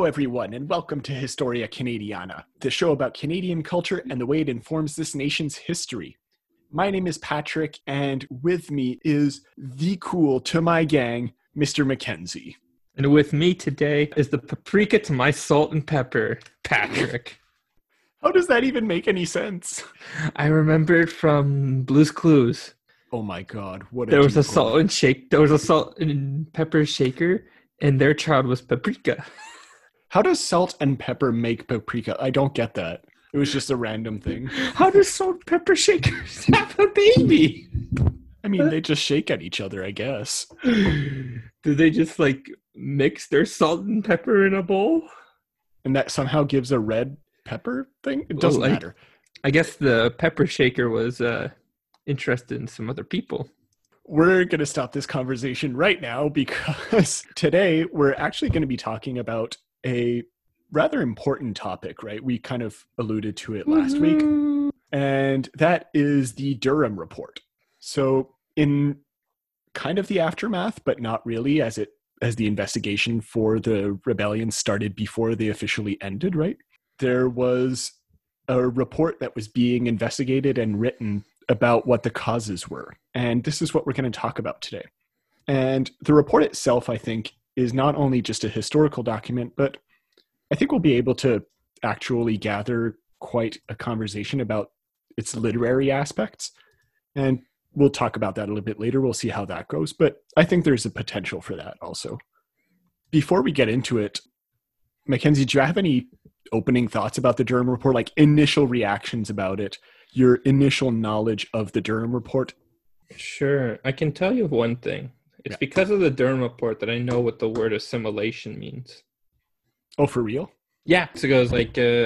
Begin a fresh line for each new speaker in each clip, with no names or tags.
everyone, and welcome to Historia Canadiana, the show about Canadian culture and the way it informs this nation's history. My name is Patrick, and with me is the cool to my gang, Mr. Mackenzie.
And with me today is the paprika to my salt and pepper, Patrick.
How does that even make any sense?
I remember it from Blue's Clues.
Oh my god, what
There was a salt and pepper shaker, and their child was paprika.
How does salt and pepper make paprika? I don't get that. It was just a random thing.
How does salt and pepper shakers have a baby?
I mean, they just shake at each other, I guess.
Do they just mix their salt and pepper in a bowl?
And that somehow gives a red pepper thing? It doesn't matter.
I guess the pepper shaker was interested in some other people.
We're going to stop this conversation right now because today we're actually going to be talking about a rather important topic, right? We kind of alluded to it last week, and that is the Durham Report. So in kind of the aftermath, but not really, as the investigation for the rebellion started before they officially ended, right? There was a report that was being investigated and written about what the causes were. And this is what we're going to talk about today. And the report itself, I think, is not only just a historical document, but I think we'll be able to actually gather quite a conversation about its literary aspects. And we'll talk about that a little bit later. We'll see how that goes. But I think there's a potential for that also. Before we get into it, Mackenzie, do you have any opening thoughts about the Durham Report, like initial reactions about it, your initial knowledge of the Durham Report?
Sure. I can tell you one thing. It's because of the Durham Report that I know what the word assimilation means.
Oh, for real?
Yeah. So it goes I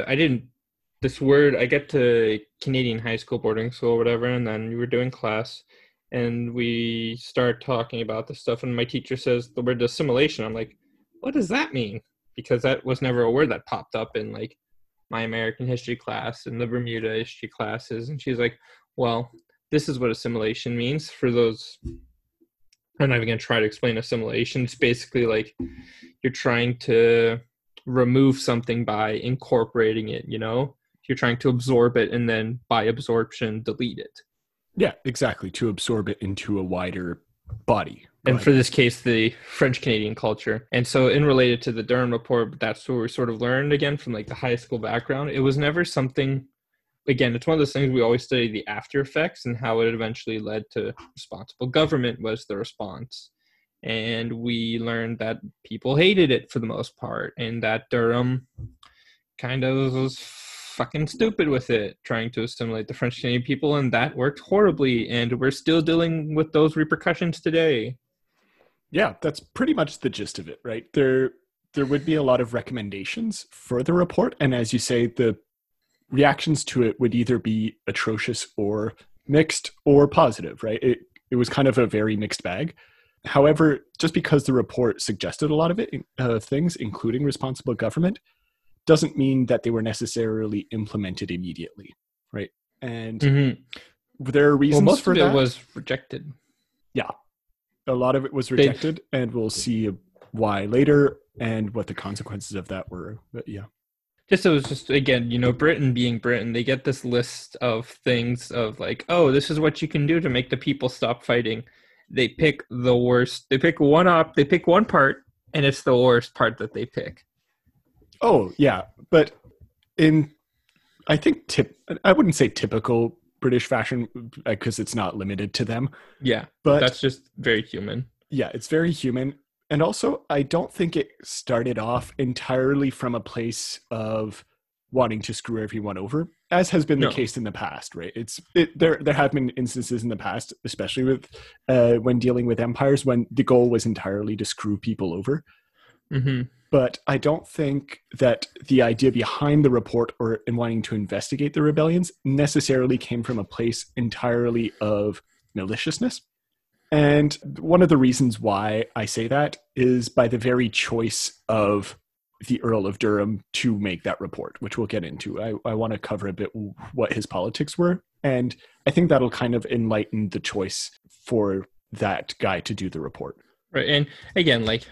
get to Canadian high school, boarding school, whatever, and then we were doing class, and we start talking about this stuff, and my teacher says the word assimilation. I'm like, what does that mean? Because that was never a word that popped up in my American history class and the Bermuda history classes. And she's like, well, this is what assimilation means. For those, I'm not even going to try to explain assimilation. It's basically you're trying to remove something by incorporating it, You're trying to absorb it and then by absorption, delete it.
Yeah, exactly. To absorb it into a wider body.
And for this case, the French-Canadian culture. And so in related to the Durham Report, that's what we sort of learned again from the high school background. It was never something, again, it's one of those things we always study the after effects and how it eventually led to responsible government was the response. And we learned that people hated it for the most part, and that Durham kind of was fucking stupid with it, trying to assimilate the French Canadian people, and that worked horribly, and we're still dealing with those repercussions today.
Yeah, that's pretty much the gist of it, right? There would be a lot of recommendations for the report, and as you say, the reactions to it would either be atrocious or mixed or positive, right? It was kind of a very mixed bag. However, just because the report suggested a lot of things, including responsible government, doesn't mean that they were necessarily implemented immediately, right? And there are reasons
most
for
of
that.
It was rejected.
Yeah, a lot of it was rejected, and we'll see why later and what the consequences of that were. But yeah.
It was just, again, Britain being Britain, they get this list of things of oh, this is what you can do to make the people stop fighting. They pick the worst. They pick one part, and it's the worst part that they pick.
Oh, yeah. But I think I wouldn't say typical British fashion because it's not limited to them.
Yeah,
but
that's just very human.
Yeah, it's very human. And also, I don't think it started off entirely from a place of wanting to screw everyone over, as has been the case in the past, right? There have been instances in the past, especially with when dealing with empires, when the goal was entirely to screw people over.
Mm-hmm.
But I don't think that the idea behind the report or in wanting to investigate the rebellions necessarily came from a place entirely of maliciousness. And one of the reasons why I say that is by the very choice of the Earl of Durham to make that report, which we'll get into. I want to cover a bit what his politics were. And I think that'll kind of enlighten the choice for that guy to do the report.
Right. And again,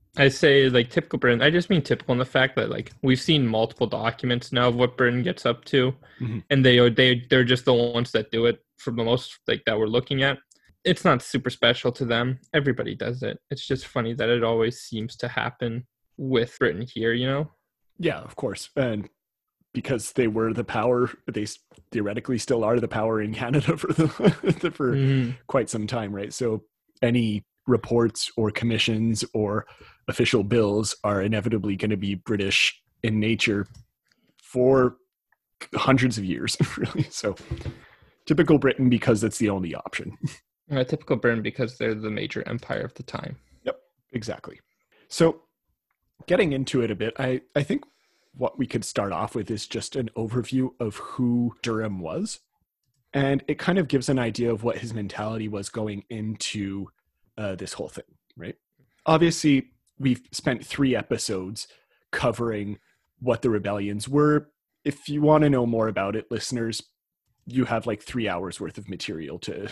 I say like typical Britain. I just mean typical in the fact that like we've seen multiple documents now of what Britain gets up to,
Mhm.
and they're just the ones that do it for the most like that we're looking at. It's not super special to them. Everybody does it. It's just funny that it always seems to happen with Britain here, you know?
Yeah, of course. And because they were the power, they theoretically still are the power in Canada for for
Mm-hmm.
quite some time, right? So any reports or commissions or official bills are inevitably going to be British in nature for hundreds of years, really. So typical Britain because it's the only option.
Typical Britain because they're the major empire of the time.
Yep, exactly. So getting into it a bit, I think what we could start off with is just an overview of who Durham was. And it kind of gives an idea of what his mentality was going into this whole thing, right? Obviously, we've spent 3 episodes covering what the rebellions were. If you want to know more about it, listeners, you have like 3 hours worth of material to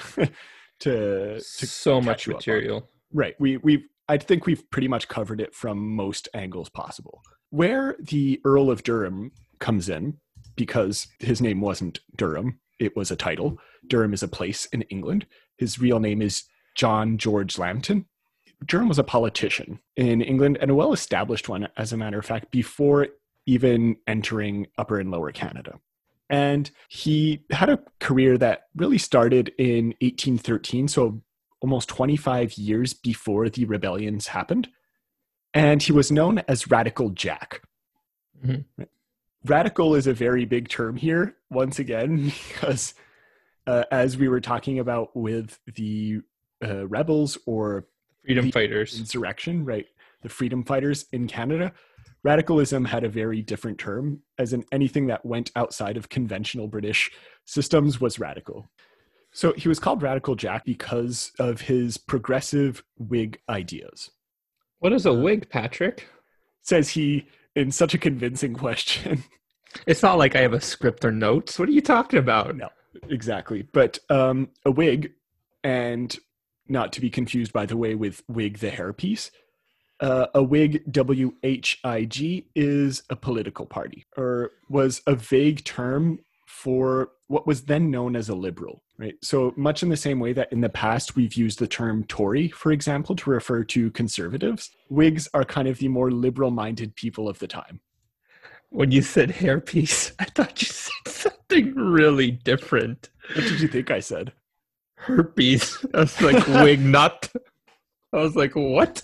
So much
catch you up on.
material.
Right. I think we've pretty much covered it from most angles possible. Where the Earl of Durham comes in, because his name wasn't Durham, it was a title. Durham is a place in England. His real name is John George Lambton. Durham was a politician in England, and a well-established one, as a matter of fact, before even entering Upper and Lower Canada. And he had a career that really started in 1813, so almost 25 years before the rebellions happened. And he was known as Radical Jack.
Mm-hmm.
Radical is a very big term here, once again, because as we were talking about with the rebels or
Freedom fighters.
insurrection, right? The freedom fighters in Canada, radicalism had a very different term, as in anything that went outside of conventional British systems was radical. So he was called Radical Jack because of his progressive Whig ideas.
What is a Whig, Patrick?
Says he in such a convincing question.
It's not like I have a script or notes. What are you talking about?
No, exactly. But a Whig, and not to be confused, by the way, with wig the hairpiece, a Whig, WHIG, is a political party, or was a vague term for what was then known as a liberal, right? So much in the same way that in the past we've used the term Tory, for example, to refer to conservatives, Whigs are kind of the more liberal-minded people of the time.
When you said hairpiece, I thought you said something really different.
What did you think I said?
Herpes. I was like, wig nut. I was like, what?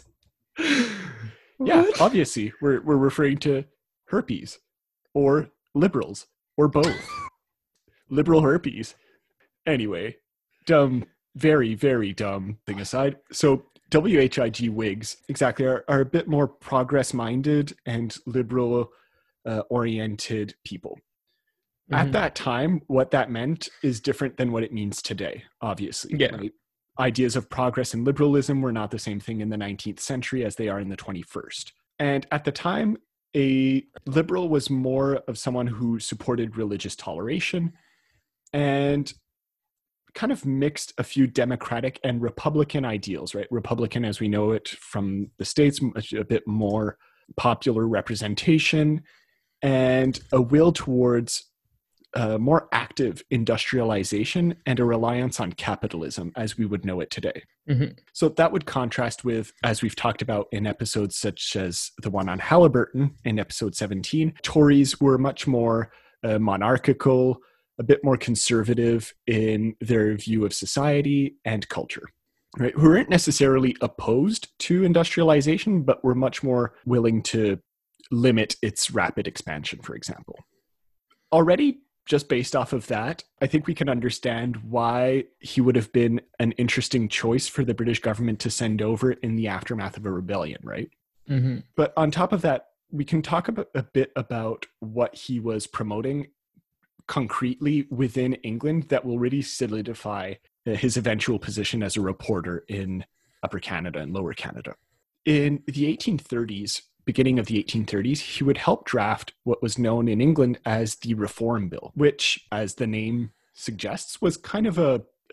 Yeah,
What?
obviously, we're referring to herpes, or liberals, or both. Liberal herpes. Anyway, dumb, very, very dumb thing aside. So WHIG Whigs, exactly, are a bit more progress-minded and liberal-oriented people.
Mm-hmm.
At that time, what that meant is different than what it means today, obviously.
Yeah.
Right? Ideas of progress and liberalism were not the same thing in the 19th century as they are in the 21st. And at the time, a liberal was more of someone who supported religious toleration and kind of mixed a few democratic and Republican ideals, right? Republican, as we know it from the States, a bit more popular representation and a will towards more active industrialization and a reliance on capitalism as we would know it today.
Mm-hmm.
So that would contrast with, as we've talked about in episodes such as the one on Halliburton in episode 17, Tories were much more monarchical, a bit more conservative in their view of society and culture, right? Who weren't necessarily opposed to industrialization, but were much more willing to limit its rapid expansion, for example. Already, just based off of that, I think we can understand why he would have been an interesting choice for the British government to send over in the aftermath of a rebellion, right?
Mm-hmm.
But on top of that, we can talk a bit about what he was promoting concretely within England that will really solidify his eventual position as a reporter in Upper Canada and Lower Canada. In the 1830s, beginning of the 1830s, he would help draft what was known in England as the Reform Bill, which, as the name suggests, was kind of a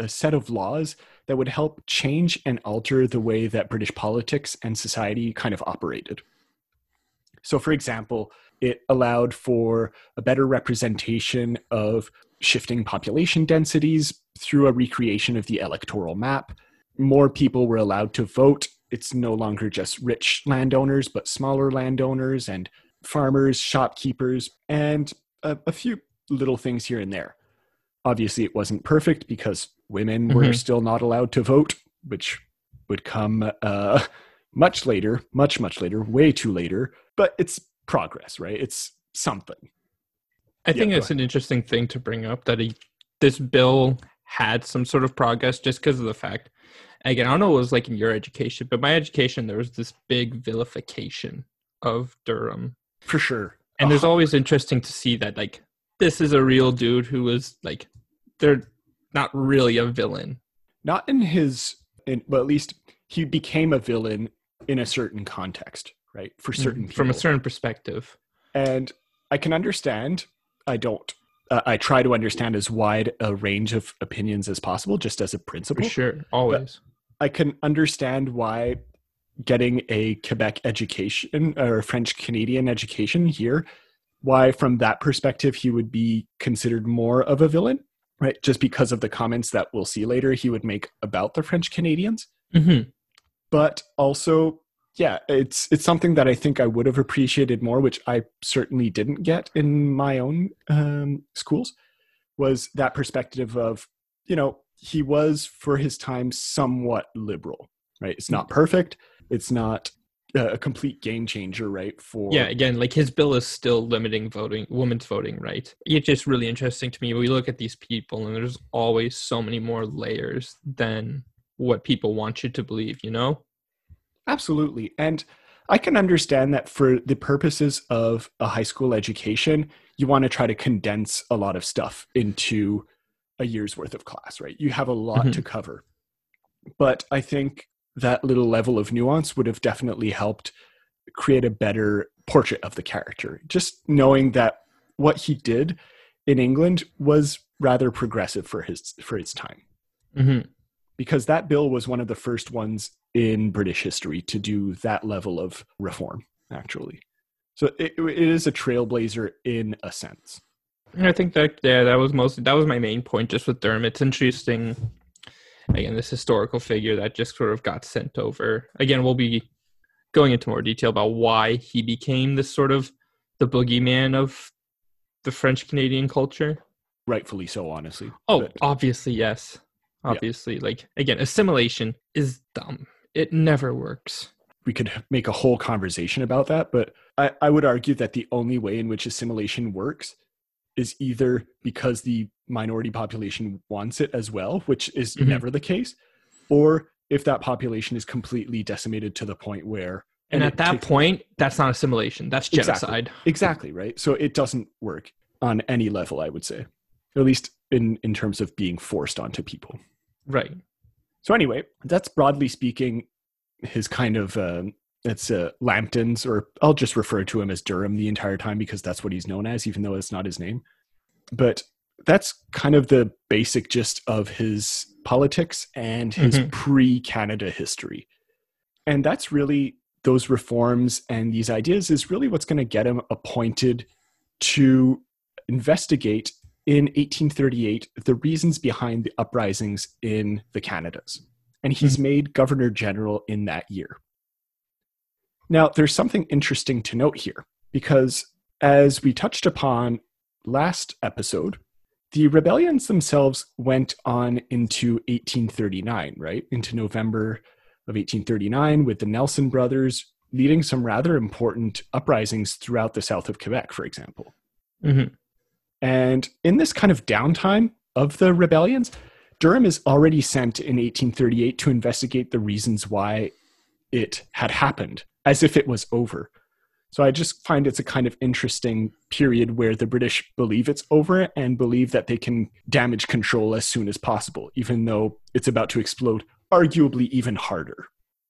a set of laws that would help change and alter the way that British politics and society kind of operated. So, for example, it allowed for a better representation of shifting population densities through a recreation of the electoral map. More people were allowed to vote. It's no longer just rich landowners, but smaller landowners and farmers, shopkeepers, and a few little things here and there. Obviously, it wasn't perfect because women were still not allowed to vote, which would come much later, much later, way too later. But it's progress, right? It's something.
I think it's an interesting thing to bring up that this bill had some sort of progress just because of the fact, again, I don't know what it was like in your education, but my education, there was this big vilification of Durham.
For sure.
And there's always interesting to see that, like, this is a real dude who was, like, they're not really a villain.
Not in his, well, at least he became a villain in a certain context, right? For certain people.
From a certain perspective.
And I can understand, I try to understand as wide a range of opinions as possible, just as a principle.
For sure, always.
But I can understand why getting a Quebec education or a French Canadian education here, why from that perspective he would be considered more of a villain, right? Just because of the comments that we'll see later he would make about the French Canadians. But also, yeah, it's something that I think I would have appreciated more, which I certainly didn't get in my own schools, was that perspective of, you know, he was for his time somewhat liberal, right? It's not perfect. It's not a complete game changer, right?
Again, like his bill is still limiting voting, women's voting, right? It's just really interesting to me. We look at these people and there's always so many more layers than what people want you to believe, you know?
Absolutely. And I can understand that for the purposes of a high school education, you want to try to condense a lot of stuff into a year's worth of class, right? You have a lot to cover. But I think that little level of nuance would have definitely helped create a better portrait of the character. Just knowing that what he did in England was rather progressive for its time. Because that bill was one of the first ones in British history to do that level of reform, actually. So it is a trailblazer in a sense.
I think that was my main point just with Durham. It's interesting, again, this historical figure that just sort of got sent over. Again, we'll be going into more detail about why he became this sort of the boogeyman of the French Canadian culture.
Rightfully so, honestly.
Obviously, yes. Obviously, like, again, assimilation is dumb. It never works.
We could make a whole conversation about that, but I would argue that the only way in which assimilation works is either because the minority population wants it as well, which is never the case, or if that population is completely decimated to the point where...
And at that point, that's not assimilation. That's genocide.
Exactly, right? So it doesn't work on any level, I would say. At least in terms of being forced onto people.
Right.
So anyway, that's broadly speaking his kind of... It's Lambton's, or I'll just refer to him as Durham the entire time because that's what he's known as, even though it's not his name. But that's kind of the basic gist of his politics and his pre-Canada history. And that's really those reforms and these ideas is really what's going to get him appointed to investigate in 1838 the reasons behind the uprisings in the Canadas. And he's made Governor General in that year. Now, there's something interesting to note here, because as we touched upon last episode, the rebellions themselves went on into 1839, right? Into November of 1839 with the Nelson brothers leading some rather important uprisings throughout the south of Quebec, for example. And in this kind of downtime of the rebellions, Durham is already sent in 1838 to investigate the reasons why it had happened, as if it was over. So I just find it's a kind of interesting period where the British believe it's over and believe that they can damage control as soon as possible, even though it's about to explode arguably even harder.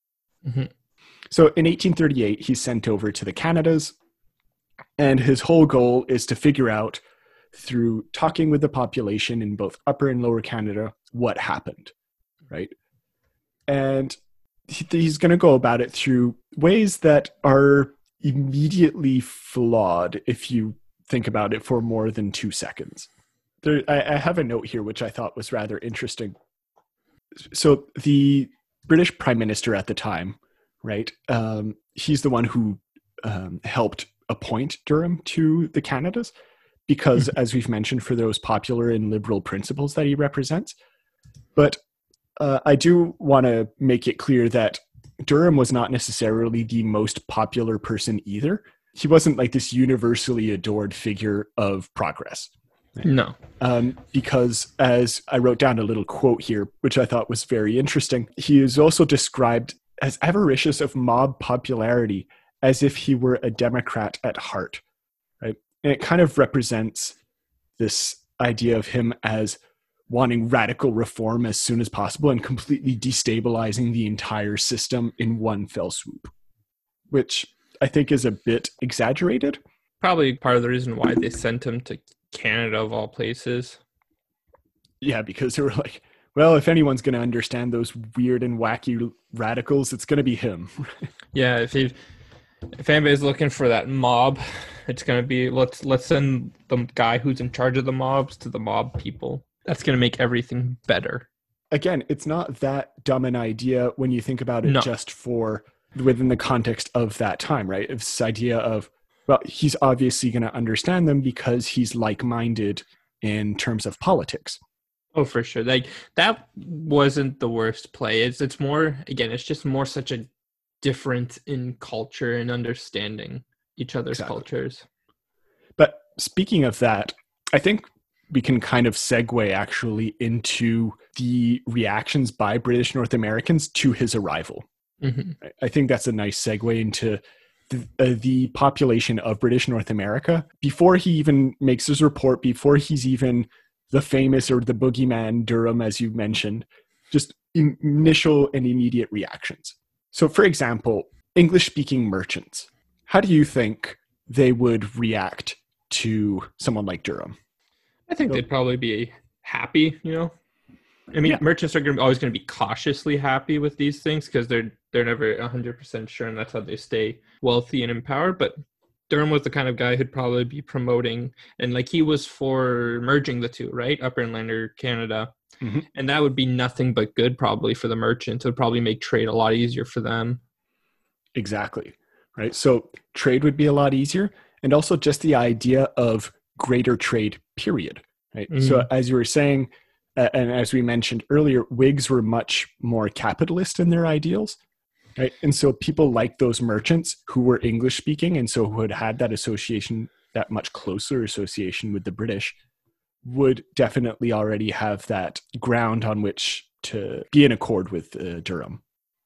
So in 1838, he's sent over to the Canadas, and his whole goal is to figure out through talking with the population in both Upper and Lower Canada what happened, right? And he's going to go about it through ways that are immediately flawed if you think about it for more than 2 seconds. I have a note here which I thought was rather interesting. So the British Prime Minister at the time, right, he's the one who helped appoint Durham to the Canadas because, as we've mentioned, for those popular and liberal principles that he represents. But I do want to make it clear that Durham was not necessarily the most popular person either. He wasn't like this universally adored figure of progress.
No.
Because, as I wrote down a little quote here, which I thought was very interesting, he is also described as avaricious of mob popularity, as if he were a Democrat at heart, right? And it kind of represents this idea of him as wanting radical reform as soon as possible and completely destabilizing the entire system in one fell swoop, which I think is a bit exaggerated.
Probably part of the reason why they sent him to Canada of all places.
Yeah, because they were like, well, if anyone's going to understand those weird and wacky radicals, it's going to be him.
Yeah, if anybody's looking for that mob, it's going to be let's send the guy who's in charge of the mobs to the mob people. That's going to make everything better.
Again, it's not that dumb an idea when you think about it just for within the context of that time, right? It's this idea of, well, he's obviously going to understand them because he's like-minded in terms of politics.
Oh, for sure. Like that wasn't the worst play. It's more, again, it's just more such a difference in culture and understanding each other's cultures.
But speaking of that, I think we can kind of segue actually into the reactions by British North Americans to his arrival. Mm-hmm. I think that's a nice segue into the population of British North America. Before he even makes his report, before he's even the famous or the boogeyman Durham, as you mentioned, just initial and immediate reactions. So, for example, English-speaking merchants, how do you think they would react to someone like Durham?
I think they'd probably be happy, you know? I mean, merchants are always going to be cautiously happy with these things because they're never 100% sure, and that's how they stay wealthy and empowered. But Durham was the kind of guy who'd probably be promoting, and like he was for merging the two, right? Upper and Lower Canada. Mm-hmm. And that would be nothing but good probably for the merchants. It would probably make trade a lot easier for them.
Exactly. Right. So trade would be a lot easier. And also just the idea of greater trade, period. Right. Mm-hmm. So as you were saying, and as we mentioned earlier, Whigs were much more capitalist in their ideals. Right. And so people like those merchants who were English speaking and so who had that association, that much closer association with the British, would definitely already have that ground on which to be in accord with Durham.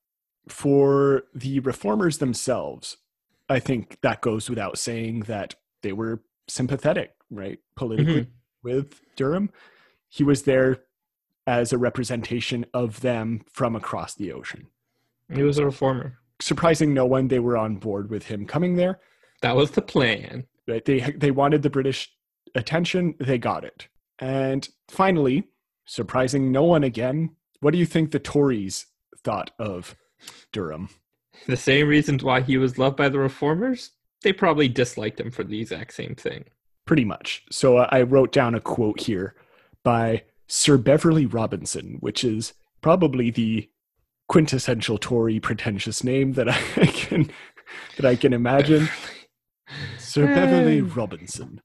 For the reformers themselves, I think that goes without saying that they were sympathetic, right, politically with Durham. He was there as a representation of them from across the ocean.
He was a reformer.
Surprising no one, they were on board with him coming there.
That was the plan.
Right? They wanted the British attention, they got it. And finally, surprising no one again, what do you think the Tories thought of Durham?
The same reasons why he was loved by the reformers? They probably disliked him for the exact same thing.
Pretty much. So I wrote down a quote here by Sir Beverley Robinson, which is probably the quintessential Tory pretentious name that I can imagine. Sir Beverley Robinson.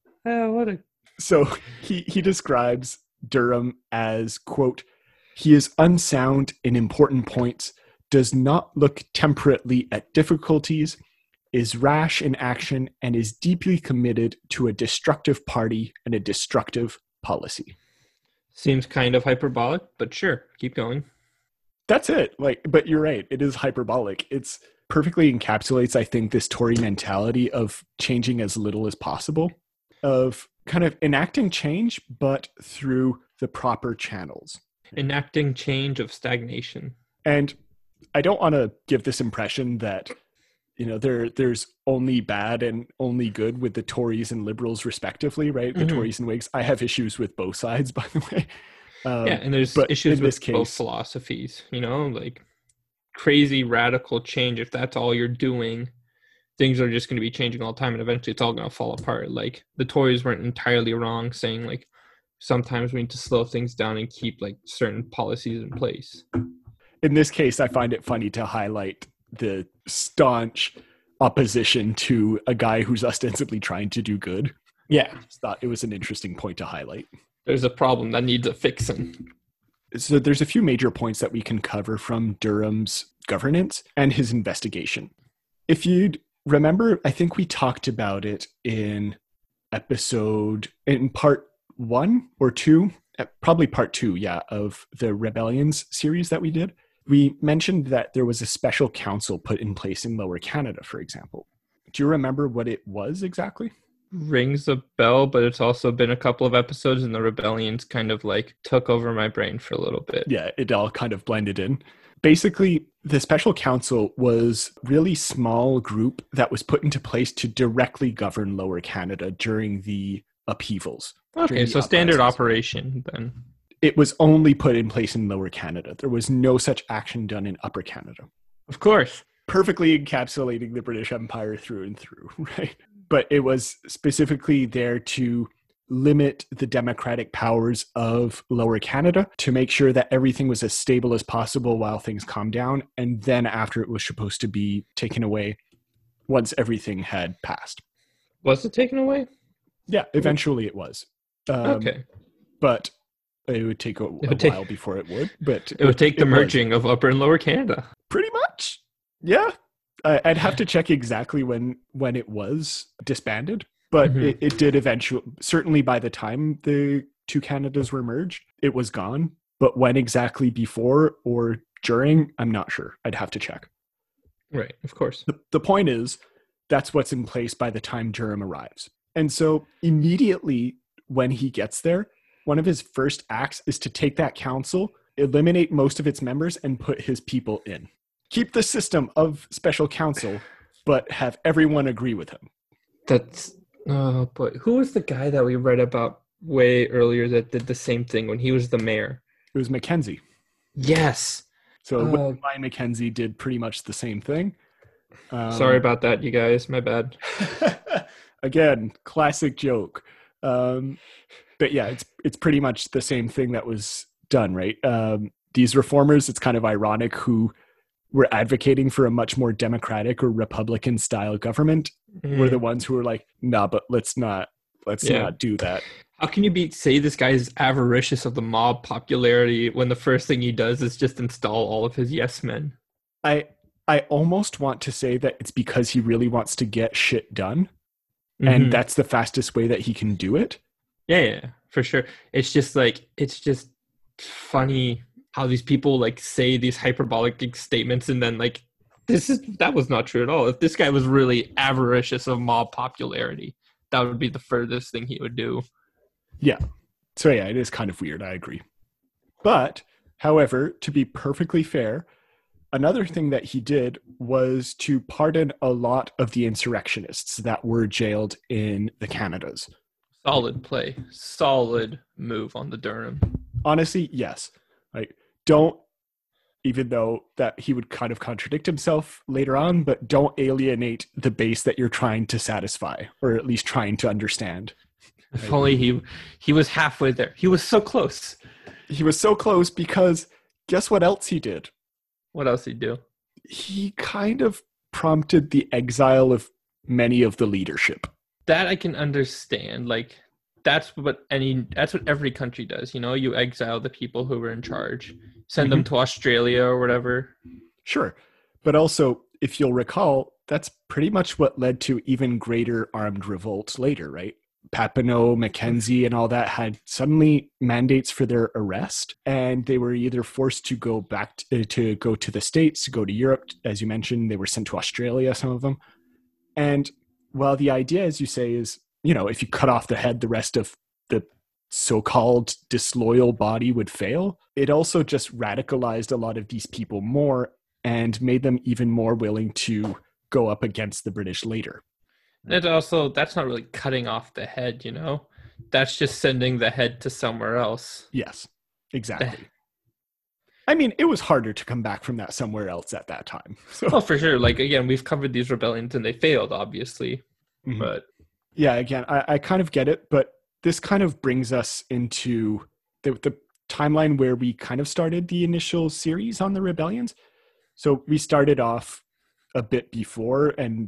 So he describes Durham as, quote, "He is unsound in important points, does not look temperately at difficulties, is rash in action, and is deeply committed to a destructive party and a destructive policy."
Seems kind of hyperbolic, but sure, keep going.
That's it. But you're right. It is hyperbolic. It's perfectly encapsulates, I think, this Tory mentality of changing as little as possible, of kind of enacting change, but through the proper channels.
Enacting change of stagnation.
And I don't want to give this impression that there's only bad and only good with the Tories and Liberals respectively, right? The Tories and Whigs. I have issues with both sides, by the way.
And there's
but
issues
in
with
this case,
both philosophies, like crazy radical change. If that's all you're doing, things are just going to be changing all the time, and eventually it's all going to fall apart. Like the Tories weren't entirely wrong saying like sometimes we need to slow things down and keep like certain policies in place.
In this case, I find it funny to highlight the staunch opposition to a guy who's ostensibly trying to do good.
Yeah.
I just thought it was an interesting point to highlight.
There's a problem that needs a fixing.
So there's a few major points that we can cover from Durham's governance and his investigation. If you'd remember, I think we talked about it in part 1 or 2, probably part 2, of the Rebellions series that we did. We mentioned that there was a special council put in place in Lower Canada, for example. Do you remember what it was exactly?
Rings a bell, but it's also been a couple of episodes and the Rebellions kind of like took over my brain for a little bit.
Yeah, it all kind of blended in. Basically, the special council was a really small group that was put into place to directly govern Lower Canada during the upheavals.
Okay, so standard operation then.
It was only put in place in Lower Canada. There was no such action done in Upper Canada.
Of course.
Perfectly encapsulating the British Empire through and through, right? But it was specifically there to limit the democratic powers of Lower Canada to make sure that everything was as stable as possible while things calmed down. And then after, it was supposed to be taken away once everything had passed.
Was it taken away?
Yeah, eventually it was.
Okay.
But it would take a while before it would. But
it would take the merging of Upper and Lower Canada.
Pretty much. Yeah. I'd have to check exactly when it was disbanded. But it did eventually, certainly by the time the two Canadas were merged, it was gone. But when exactly before or during, I'm not sure. I'd have to check.
Right, of course.
The point is, that's what's in place by the time Durham arrives. And so immediately when he gets there, one of his first acts is to take that council, eliminate most of its members, and put his people in. Keep the system of special council, but have everyone agree with him.
Oh, boy. Who was the guy that we read about way earlier that did the same thing when he was the mayor?
It was Mackenzie.
Yes.
So Ryan Mackenzie did pretty much the same thing.
Sorry about that, you guys. My bad.
Again, classic joke. But yeah, it's pretty much the same thing that was done, right? These reformers, it's kind of ironic, who were advocating for a much more democratic or Republican style government were the ones who were like, nah, but let's not do that.
How can you say this guy is avaricious of the mob popularity when the first thing he does is just install all of his yes men?
I almost want to say that it's because he really wants to get shit done. And that's the fastest way that he can do it. Yeah,
for sure. It's just funny how these people like say these hyperbolic statements and then like that was not true at all. If this guy was really avaricious of mob popularity, that would be the furthest thing he would do.
Yeah. So yeah, it is kind of weird. I agree. But however, to be perfectly fair, another thing that he did was to pardon a lot of the insurrectionists that were jailed in the Canadas.
Solid play. Solid move on the Durham.
Honestly, yes. Like, don't, even though that he would kind of contradict himself later on, but don't alienate the base that you're trying to satisfy, or at least trying to understand.
If only he was halfway there. He was so close.
He was so close because guess what else he did?
What else did he do?
He kind of prompted the exile of many of the leadership.
That I can understand. Like, that's what every country does. You exile the people who were in charge, send them to Australia or whatever.
Sure. But also, if you'll recall, that's pretty much what led to even greater armed revolts later, right? Papineau, Mackenzie, and all that had suddenly mandates for their arrest, and they were either forced to go back to go to the States, to go to Europe. As you mentioned, they were sent to Australia, some of them. And while the idea, as you say, is, if you cut off the head, the rest of the so-called disloyal body would fail, it also just radicalized a lot of these people more and made them even more willing to go up against the British later.
And also, that's not really cutting off the head, That's just sending the head to somewhere else.
Yes, exactly. I mean, it was harder to come back from that somewhere else at that time. So.
Oh, for sure. Like, again, we've covered these rebellions and they failed, obviously. Mm-hmm. But
yeah, again, I kind of get it, but this kind of brings us into the timeline where we kind of started the initial series on the rebellions. So we started off a bit before, and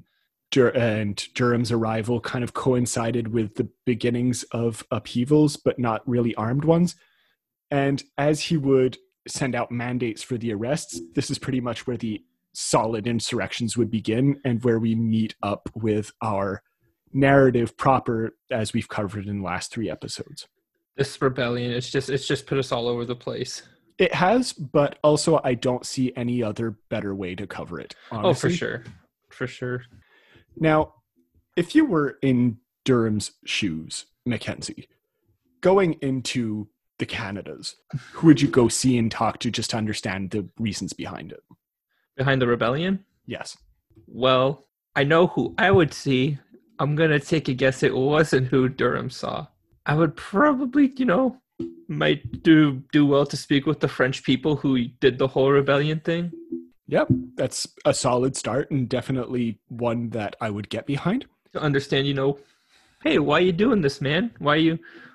Durham's arrival kind of coincided with the beginnings of upheavals, but not really armed ones. And as he would send out mandates for the arrests, this is pretty much where the solid insurrections would begin, and where we meet up with our narrative proper, as we've covered in the last 3 episodes.
This rebellion, it's just put us all over the place.
It has, but also I don't see any other better way to cover it, honestly.
Oh, for sure.
Now, if you were in Durham's shoes, Mackenzie, going into the Canadas, who would you go see and talk to just to understand the reasons behind it?
Behind the rebellion?
Yes.
Well, I know who I would see. I'm going to take a guess it wasn't who Durham saw. I would probably, might do well to speak with the French people who did the whole rebellion thing.
Yep, that's a solid start, and definitely one that I would get behind.
To understand, hey, why are you doing this, man? Why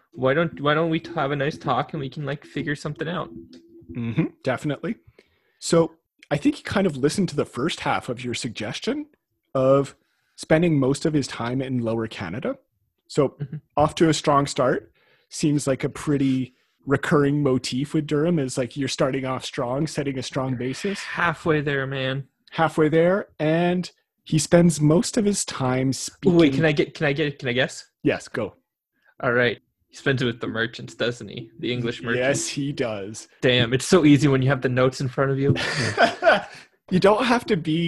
don't we have a nice talk and we can figure something out?
Mm-hmm, definitely. So I think he kind of listened to the first half of your suggestion of spending most of his time in Lower Canada. So off to a strong start. Seems like a pretty recurring motif with Durham, is like you're starting off strong, setting a strong basis.
Halfway there, man.
Halfway there, and he spends most of his time speaking.
Wait, can I guess?
Yes, go.
All right. He spends it with the merchants, doesn't he? The English merchants.
Yes, he does.
Damn, it's so easy when you have the notes in front of you.
You don't have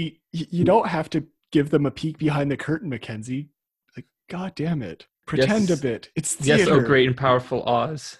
to give them a peek behind the curtain, Mackenzie. Like, God damn it. Pretend a bit. It's theater.
Yes, oh great and powerful Oz.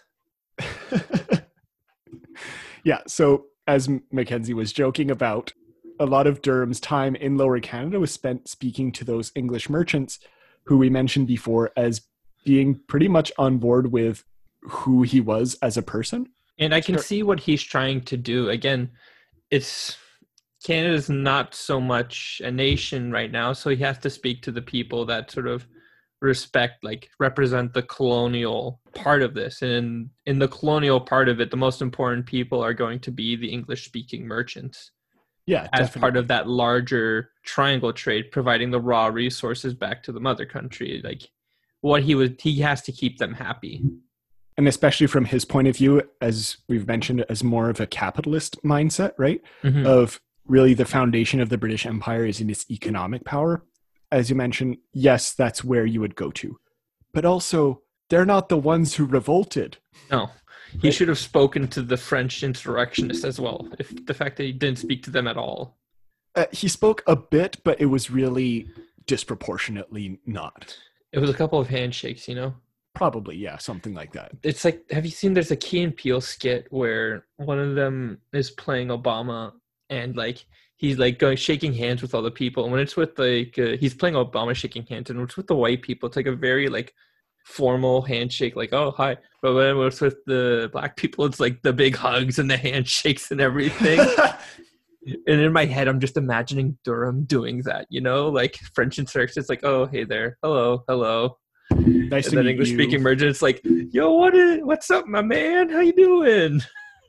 Yeah, so as Mackenzie was joking about, a lot of Durham's time in Lower Canada was spent speaking to those English merchants who we mentioned before as being pretty much on board with who he was as a person.
And I can see what he's trying to do. Again, Canada's not so much a nation right now, so he has to speak to the people that sort of represent the colonial part of this. And in the colonial part of it, the most important people are going to be the English-speaking merchants.
Yeah,
as
definitely.
Part of that larger triangle trade, providing the raw resources back to the mother country. He has to keep them happy.
And especially from his point of view, as we've mentioned, as more of a capitalist mindset, right? Mm-hmm. Of really the foundation of the British Empire is in its economic power. As you mentioned, yes, that's where you would go to. But also, they're not the ones who revolted.
No. He should have spoken to the French insurrectionists as well, if the fact that he didn't speak to them at all.
He spoke a bit, but it was really disproportionately not.
It was a couple of handshakes,
Probably, yeah, something like that.
It's like, have you seen, there's a Key and Peele skit where one of them is playing Obama and he's going shaking hands with all the people. And when it's with he's playing Obama shaking hands, and when it's with the white people, it's a very formal handshake, oh, hi. But when it's with the black people, it's the big hugs and the handshakes and everything. And in my head, I'm just imagining Durham doing that, French insurrections, oh, hey there. Hello.
Nice
and
to
then
meet
English
you.
Speaking merchant, it's yo, what's up, my man? How you doing?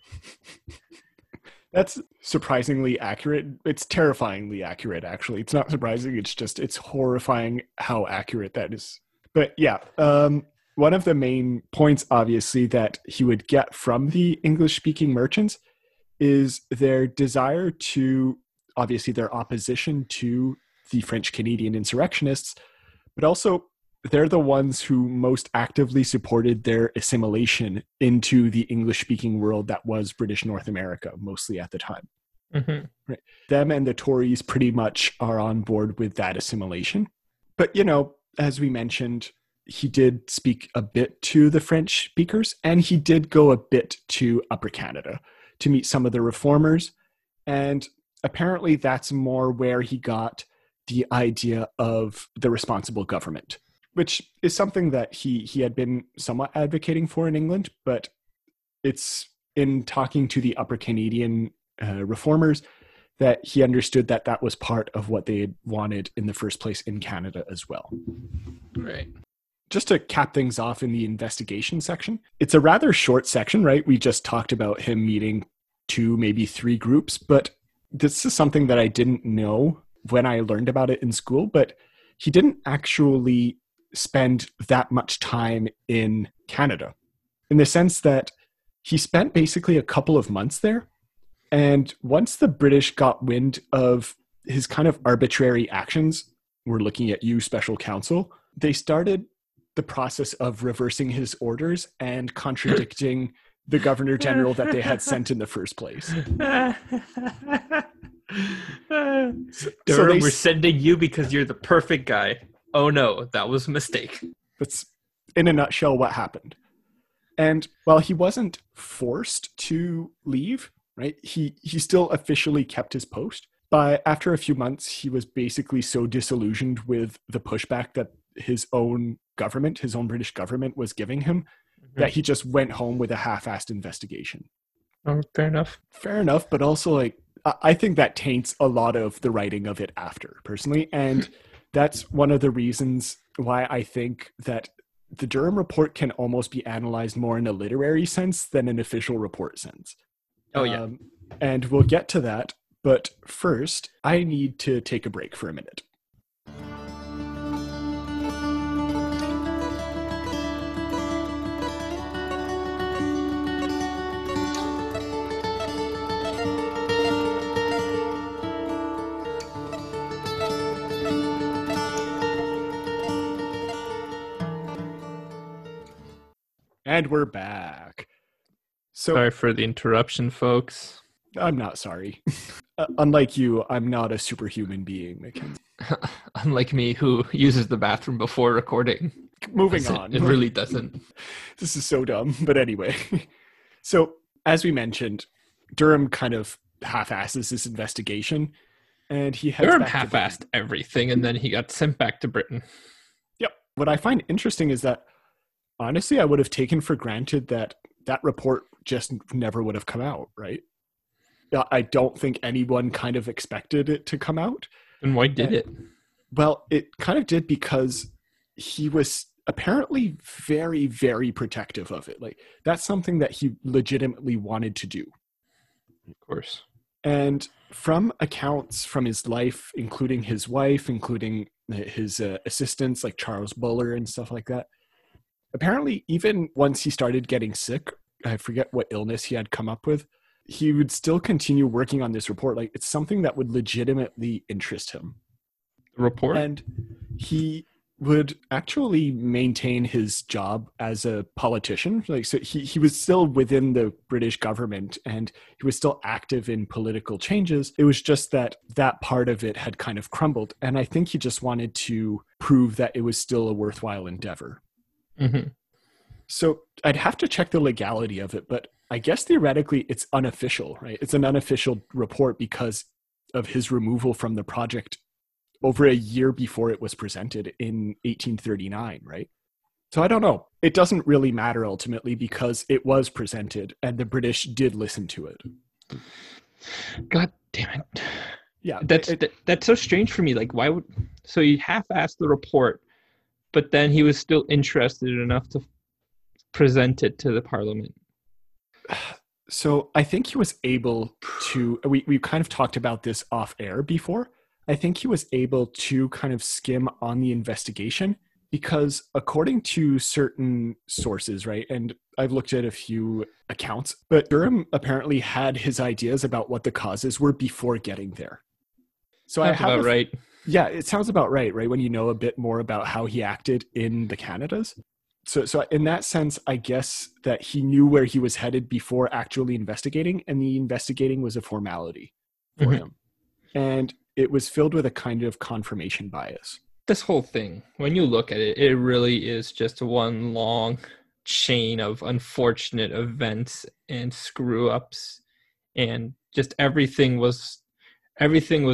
That's surprisingly accurate. It's terrifyingly accurate, actually. It's not surprising. It's horrifying how accurate that is. But yeah, one of the main points, obviously, that he would get from the English-speaking merchants is their desire to, obviously, their opposition to the French-Canadian insurrectionists, but also they're the ones who most actively supported their assimilation into the English-speaking world that was British North America, mostly at the time.
Mm-hmm.
Right. Them and the Tories pretty much are on board with that assimilation. But, as we mentioned, he did speak a bit to the French speakers, and he did go a bit to Upper Canada to meet some of the reformers. And apparently that's more where he got the idea of the responsible government, which is something that he had been somewhat advocating for in England, but it's in talking to the Upper Canadian reformers that he understood that that was part of what they had wanted in the first place in Canada as well.
Right.
Just to cap things off in the investigation section, it's a rather short section, right? We just talked about him meeting 2, maybe 3 groups, but this is something that I didn't know when I learned about it in school, but he didn't actually spend that much time in Canada, in the sense that he spent basically a couple of months there. And once the British got wind of his kind of arbitrary actions, we're looking at you, special counsel, they started the process of reversing his orders and contradicting the governor general that they had sent in the first place.
Durham, we're sending you because you're the perfect guy. Oh no, that was a mistake.
That's in a nutshell what happened. And while he wasn't forced to leave, right, he still officially kept his post. But after a few months, he was basically so disillusioned with the pushback that his own government, his own British government, was giving him, that he just went home with a half-assed investigation.
Oh, fair enough.
Fair enough, but also, like, I think that taints a lot of the writing of it after, personally. And that's one of the reasons why I think that the Durham report can almost be analyzed more in a literary sense than an official report sense.
Oh, yeah.
And we'll get to that. But first, I need to take a break for a minute. And we're back. So,
sorry for the interruption, folks.
I'm not sorry. Unlike you, I'm not a superhuman being, Mackenzie.
Unlike me, who uses the bathroom before recording.
Moving on.
It really doesn't.
This is so dumb. But anyway. So, as we mentioned, Durham kind of half-asses this investigation. And he heads
Durham
back
half-assed everything, and then he got sent back to Britain.
Yep. What I find interesting is that, honestly, I would have taken for granted that that report just never would have come out, right? I don't think anyone kind of expected it to come out.
And why did it?
Well, it kind of did because he was apparently very, very protective of it. Like, that's something that he legitimately wanted to do.
Of course.
And from accounts from his life, including his wife, including his assistants like Charles Buller and stuff like that, apparently even once he started getting sick, I forget what illness he had come up with, he would still continue working on this report. Like, it's something that would legitimately interest him.
The report?
And he would actually maintain his job as a politician. Like, so he was still within the British government and he was still active in political changes. It was just that that part of it had kind of crumbled. And I think he just wanted to prove that it was still a worthwhile endeavor.
Mm-hmm.
So I'd have to check the legality of it, but I guess theoretically it's unofficial, right? It's an unofficial report because of his removal from the project over a year before it was presented in 1839, right? So I don't know. It doesn't really matter ultimately because it was presented and the British did listen to it.
God damn it.
Yeah.
That's so strange for me. Like, why would... So he half-assed the report, but then he was still interested enough to present it to the Parliament.
So I think he was able to, we kind of talked about this off air before. I think he was able to kind of skim on the investigation because according to certain sources, right, and I've looked at a few accounts, but Durham apparently had his ideas about what the causes were before getting there. So
That's about right.
Yeah, it sounds about right, when you know a bit more about how he acted in the Canadas. So in that sense, I guess that he knew where he was headed before actually investigating, and the investigating was a formality for him. And it was filled with a kind of confirmation bias.
This whole thing, when you look at it, it really is just one long chain of unfortunate events and screw-ups, and just everything was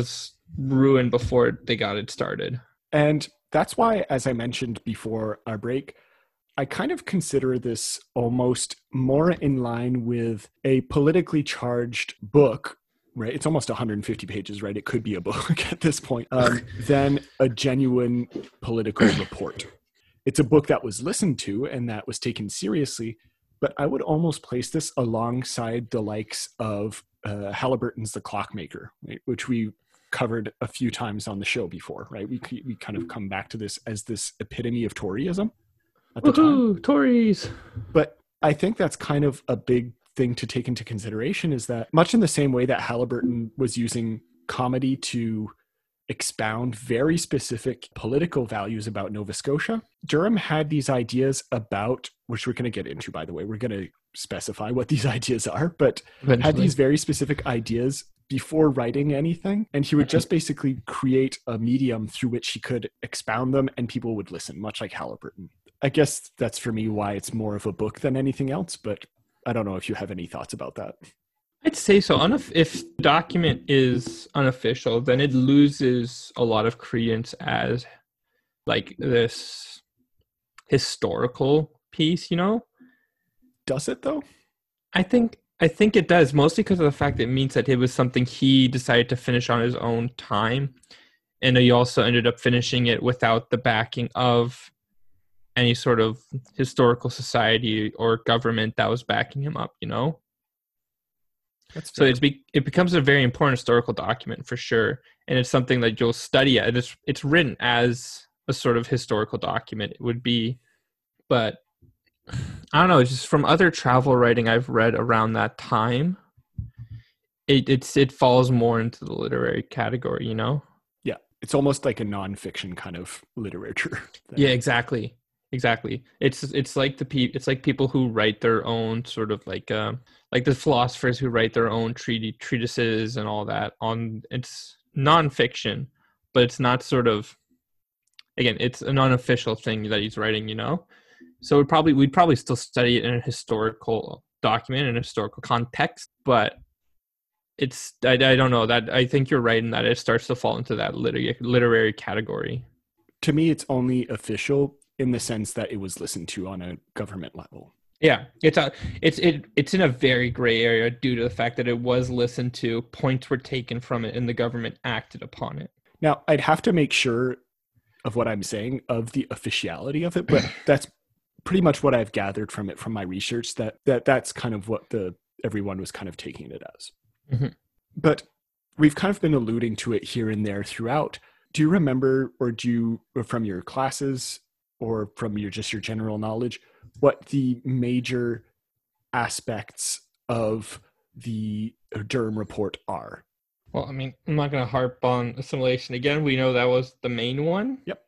ruined before they got it started.
And that's why, as I mentioned before our break, I kind of consider this almost more in line with a politically charged book, right? It's almost 150 pages, right? It could be a book at this point, than a genuine political report. It's a book that was listened to and that was taken seriously, but I would almost place this alongside the likes of Halliburton's The Clockmaker, right? Which we covered a few times on the show before, right? We kind of come back to this as this epitome of Toryism at the time.
Tories!
But I think that's kind of a big thing to take into consideration, is that much in the same way that Halliburton was using comedy to expound very specific political values about Nova Scotia, Durham had these ideas about, which we're going to get into, by the way, we're going to specify what these ideas are, but
Eventually.
had these very specific ideas before writing anything, and he would just basically create a medium through which he could expound them and people would listen, much like Halliburton. I guess that's for me why it's more of a book than anything else, but I don't know if you have any thoughts about that.
I'd say so. If the document is unofficial, then it loses a lot of credence as like this historical piece, you know?
Does it though?
I think it does, mostly because of the fact that it means that it was something he decided to finish on his own time. And he also ended up finishing it without the backing of any sort of historical society or government that was backing him up, you know?
That's
So
fair.
it becomes a very important historical document for sure. And it's something that you'll study. It's written as a sort of historical document, it would be. But I don't know, it's just from other travel writing I've read around that time, it falls more into the literary category, you know?
Yeah, it's almost like a nonfiction kind of literature.
Yeah, exactly. It's like people who write their own sort of like the philosophers who write their own treatises and all that. It's nonfiction, but it's not sort of, again, it's an unofficial thing that he's writing, you know? So we'd probably still study it in a historical document, in a historical context, but I don't know, that I think you're right in that it starts to fall into that literary category.
To me, it's only official in the sense that it was listened to on a government level.
Yeah, it's in a very gray area due to the fact that it was listened to, points were taken from it, and the government acted upon it.
Now, I'd have to make sure of what I'm saying, of the officiality of it, but that's pretty much what I've gathered from it, from my research, that's kind of what everyone was kind of taking it as.
Mm-hmm.
But we've kind of been alluding to it here and there throughout. Do you remember, or from your classes or from your general knowledge, what the major aspects of the Durham report are?
Well, I mean, I'm not going to harp on assimilation again. We know that was the main one.
Yep.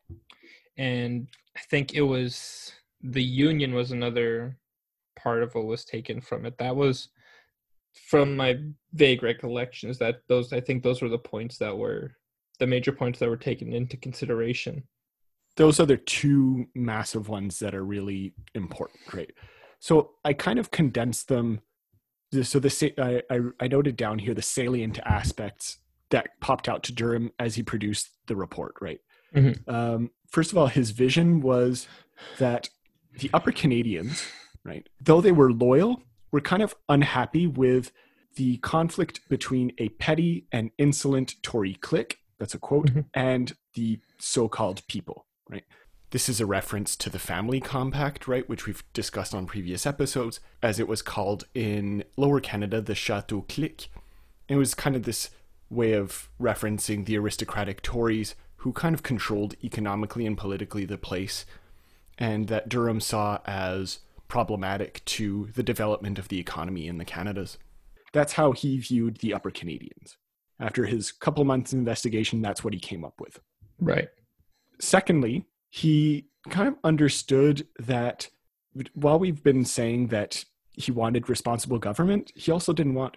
And I think it was the Union was another part of what was taken from it. That was, from my vague recollections, that I think those were the points that were the major points that were taken into consideration.
Those are the two massive ones that are really important, right? So I kind of condensed them. So I noted down here the salient aspects that popped out to Durham as he produced the report, right?
Mm-hmm.
First of all, his vision was that the Upper Canadians, right, though they were loyal, were kind of unhappy with the conflict between a petty and insolent Tory clique, that's a quote,
Mm-hmm.
and the so-called people, right? This is a reference to the Family Compact, right, which we've discussed on previous episodes, as it was called in Lower Canada, the Chateau clique. It was kind of this way of referencing the aristocratic Tories who kind of controlled economically and politically the place, and that Durham saw as problematic to the development of the economy in the Canadas. That's how he viewed the Upper Canadians. After his couple months of investigation, that's what he came up with.
Right.
Secondly, he kind of understood that while we've been saying that he wanted responsible government, he also didn't want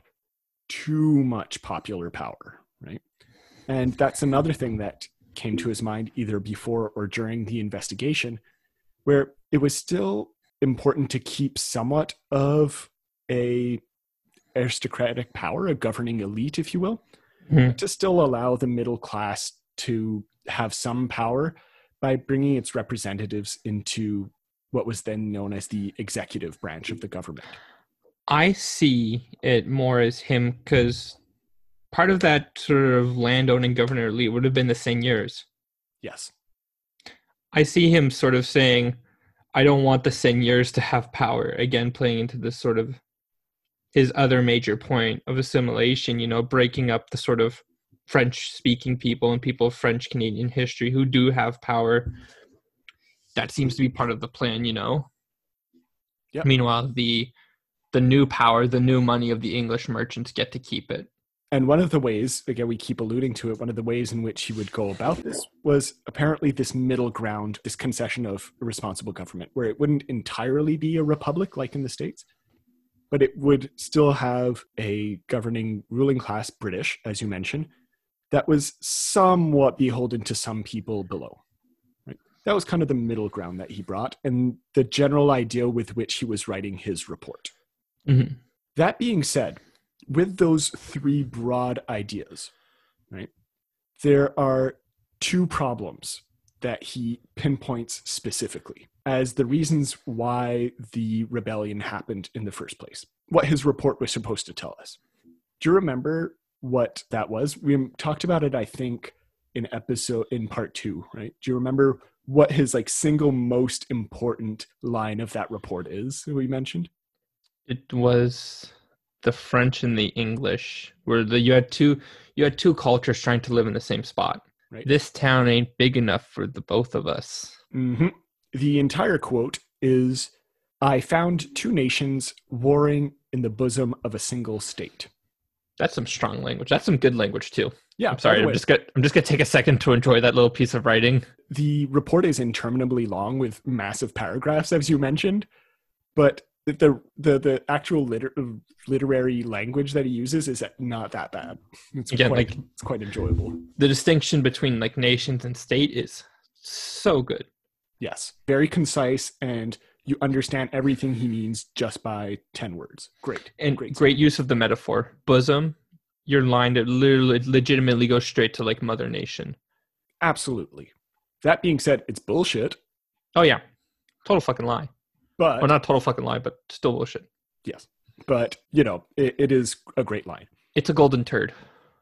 too much popular power, right? And that's another thing that came to his mind either before or during the investigation, where it was still important to keep somewhat of a aristocratic power, a governing elite, if you will,
Mhm.
to still allow the middle class to have some power by bringing its representatives into what was then known as the executive branch of the government.
I see it more as him because part of that sort of landowning governor elite would have been the seigneurs.
Yes.
I see him sort of saying, I don't want the seigneurs to have power. Again, playing into this sort of his other major point of assimilation, breaking up the sort of French speaking people and people of French Canadian history who do have power. That seems to be part of the plan,
Yep.
Meanwhile, the new power, the new money of the English merchants get to keep it.
And one of the ways, again, we keep alluding to it, one of the ways in which he would go about this was apparently this middle ground, this concession of a responsible government, where it wouldn't entirely be a republic like in the States, but it would still have a governing ruling class, British, as you mentioned, that was somewhat beholden to some people below. Right? That was kind of the middle ground that he brought and the general idea with which he was writing his report.
Mm-hmm.
That being said, with those three broad ideas, right, there are two problems that he pinpoints specifically as the reasons why the rebellion happened in the first place, what his report was supposed to tell us. Do you remember what that was? We talked about it, I think, in part 2, right? Do you remember what his single most important line of that report is that we mentioned?
It was the French and the English, where you had two cultures trying to live in the same spot.
Right.
This town ain't big enough for the both of us.
Mm-hmm. The entire quote is, "I found two nations warring in the bosom of a single state."
That's some strong language. That's some good language too.
Yeah.
I'm sorry. I'm just gonna take a second to enjoy that little piece of writing.
The report is interminably long with massive paragraphs, as you mentioned, but the actual literary language that he uses is not that bad. It's quite enjoyable.
The distinction between nations and state is so good.
Yes, very concise, and you understand everything he means just by 10 words. Great.
And great use of the metaphor. Bosom, your line that literally legitimately goes straight to Mother Nation.
Absolutely. That being said, it's bullshit.
Oh yeah. Total fucking lie.
But,
well, not total fucking lie, but still bullshit.
Yes. But, it is a great line.
It's a golden turd.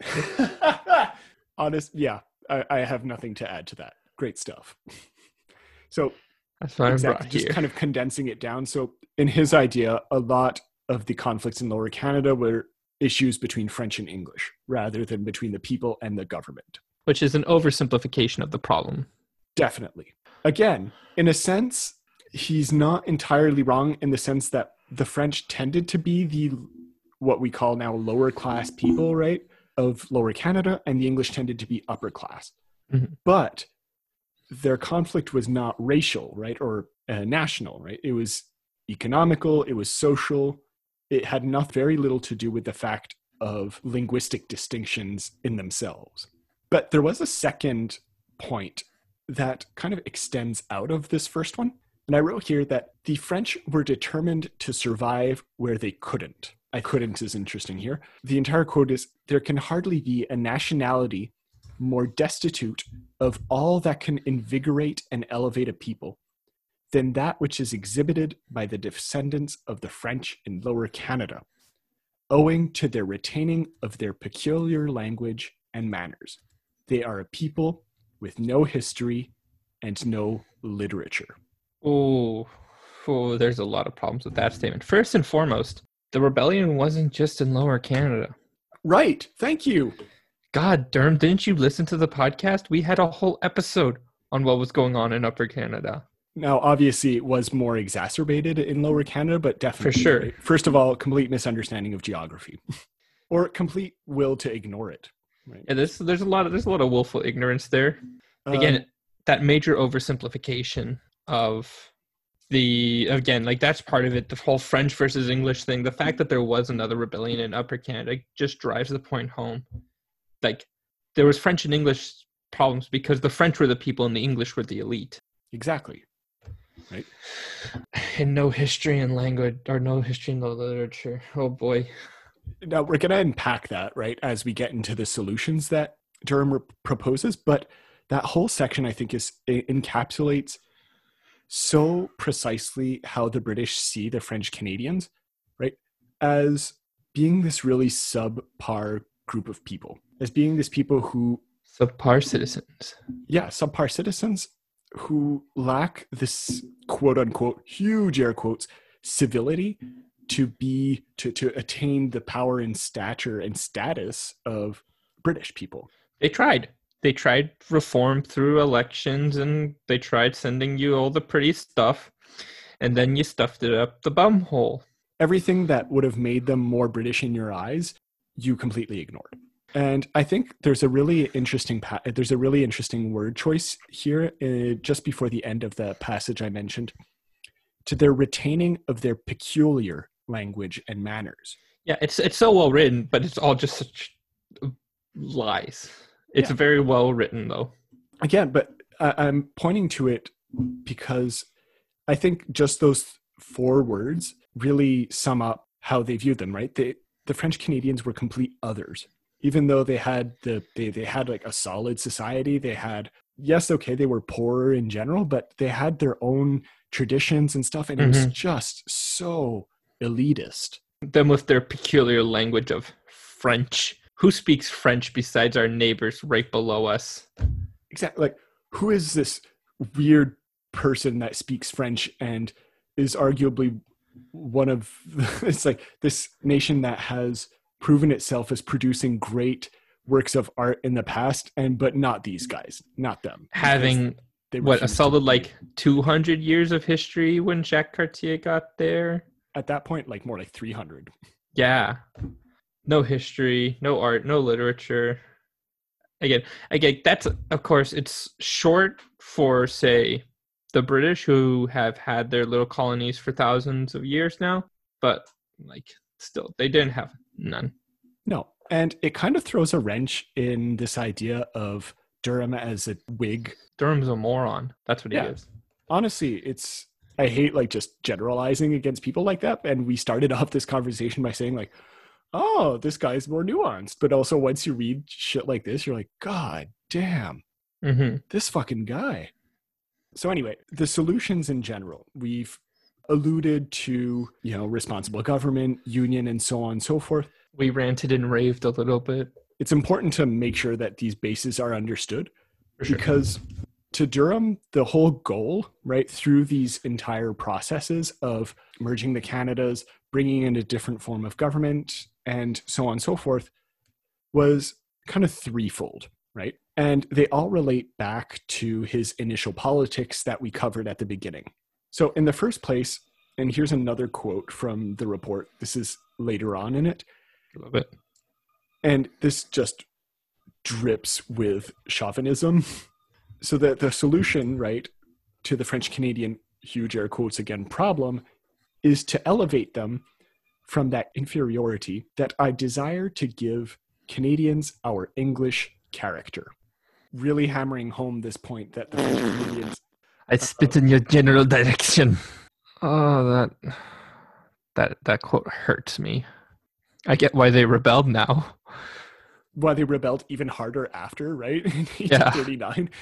Honest, yeah. I have nothing to add to that. Great stuff. So,
that's what
exactly,
I brought
just
here.
kind of condensing it down. So, in his idea, a lot of the conflicts in Lower Canada were issues between French and English, rather than between the people and the government.
Which is an oversimplification of the problem.
Definitely. Again, in a sense, he's not entirely wrong in the sense that the French tended to be what we call now lower class people, right, of Lower Canada, and the English tended to be upper class.
Mm-hmm.
But their conflict was not racial, right, or national, right? It was economical, it was social. It had very little to do with the fact of linguistic distinctions in themselves. But there was a second point that kind of extends out of this first one. And I wrote here that the French were determined to survive where they couldn't. Couldn't is interesting here. The entire quote is, "There can hardly be a nationality more destitute of all that can invigorate and elevate a people than that which is exhibited by the descendants of the French in Lower Canada, owing to their retaining of their peculiar language and manners. They are a people with no history and no literature."
Oh, there's a lot of problems with that statement. First and foremost, the rebellion wasn't just in Lower Canada.
Right. Thank you.
God darn, didn't you listen to the podcast? We had a whole episode on what was going on in Upper Canada.
Now, obviously, it was more exacerbated in Lower Canada, but definitely.
For sure.
Right? First of all, complete misunderstanding of geography, or complete will to ignore it. Right.
Yeah, there's a lot of willful ignorance there. Again, that major oversimplification of that's part of it. The whole French versus English thing. The fact that there was another rebellion in Upper Canada just drives the point home. There was French and English problems because the French were the people and the English were the elite.
Exactly. Right.
And no history in language, or no history in the literature. Oh boy.
Now we're going to unpack that, right, as we get into the solutions that Durham proposes. But that whole section, I think, encapsulates so precisely how the British see the French Canadians, right, as being this really subpar group of people, as being these people who
Subpar citizens.
yeah, subpar citizens who lack this quote unquote, huge air quotes, civility to attain the power and stature and status of British people.
They tried. They tried reform through elections, and they tried sending you all the pretty stuff, and then you stuffed it up the bum hole.
Everything that would have made them more British in your eyes, you completely ignored. And I think there's a really interesting word choice here just before the end of the passage I mentioned, to their retaining of their peculiar language and manners.
Yeah, it's so well written, but it's all just such lies. It's very well written, though.
Again, but I'm pointing to it because I think just those 4 words really sum up how they viewed them, right? The French Canadians were complete others. Even though they had they had like a solid society, they had, yes, okay, they were poorer in general, but they had their own traditions and stuff, and it was just so elitist.
Them with their peculiar language of French. Who speaks French besides our neighbors right below us?
Exactly. Like, who is this weird person that speaks French and is arguably one of it's like this nation that has proven itself as producing great works of art in the past, but not these guys, not them.
Having a solid like 200 years of history when Jacques Cartier got there.
At that point, like more like 300.
Yeah. No history, no art, no literature. Again, that's, of course, it's short for, say, the British, who have had their little colonies for thousands of years now, but like still, they didn't have none.
No, and it kind of throws a wrench in this idea of Durham as a Whig.
Durham's a moron. That's what he is.
Honestly, I hate like just generalizing against people like that. And we started off this conversation by saying like, oh, this guy's more nuanced. But also once you read shit like this, you're like, God damn, this fucking guy. So anyway, the solutions in general, we've alluded to, responsible government, union, and so on and so forth.
We ranted and raved a little bit.
It's important to make sure that these bases are understood because to Durham, the whole goal, right, through these entire processes of merging the Canadas, bringing in a different form of government, and so on and so forth, was kind of threefold, right? And they all relate back to his initial politics that we covered at the beginning. So in the first place, and here's another quote from the report. This is later on in it.
Love it.
And this just drips with chauvinism. So the solution, right, to the French Canadian, huge air quotes again, problem is to elevate them from that inferiority that I desire to give Canadians our English character. Really hammering home this point that the French Canadians...
I spit in your general direction. Oh, that quote hurts me. I get why they rebelled now.
Why they rebelled even harder after, right? In 1839.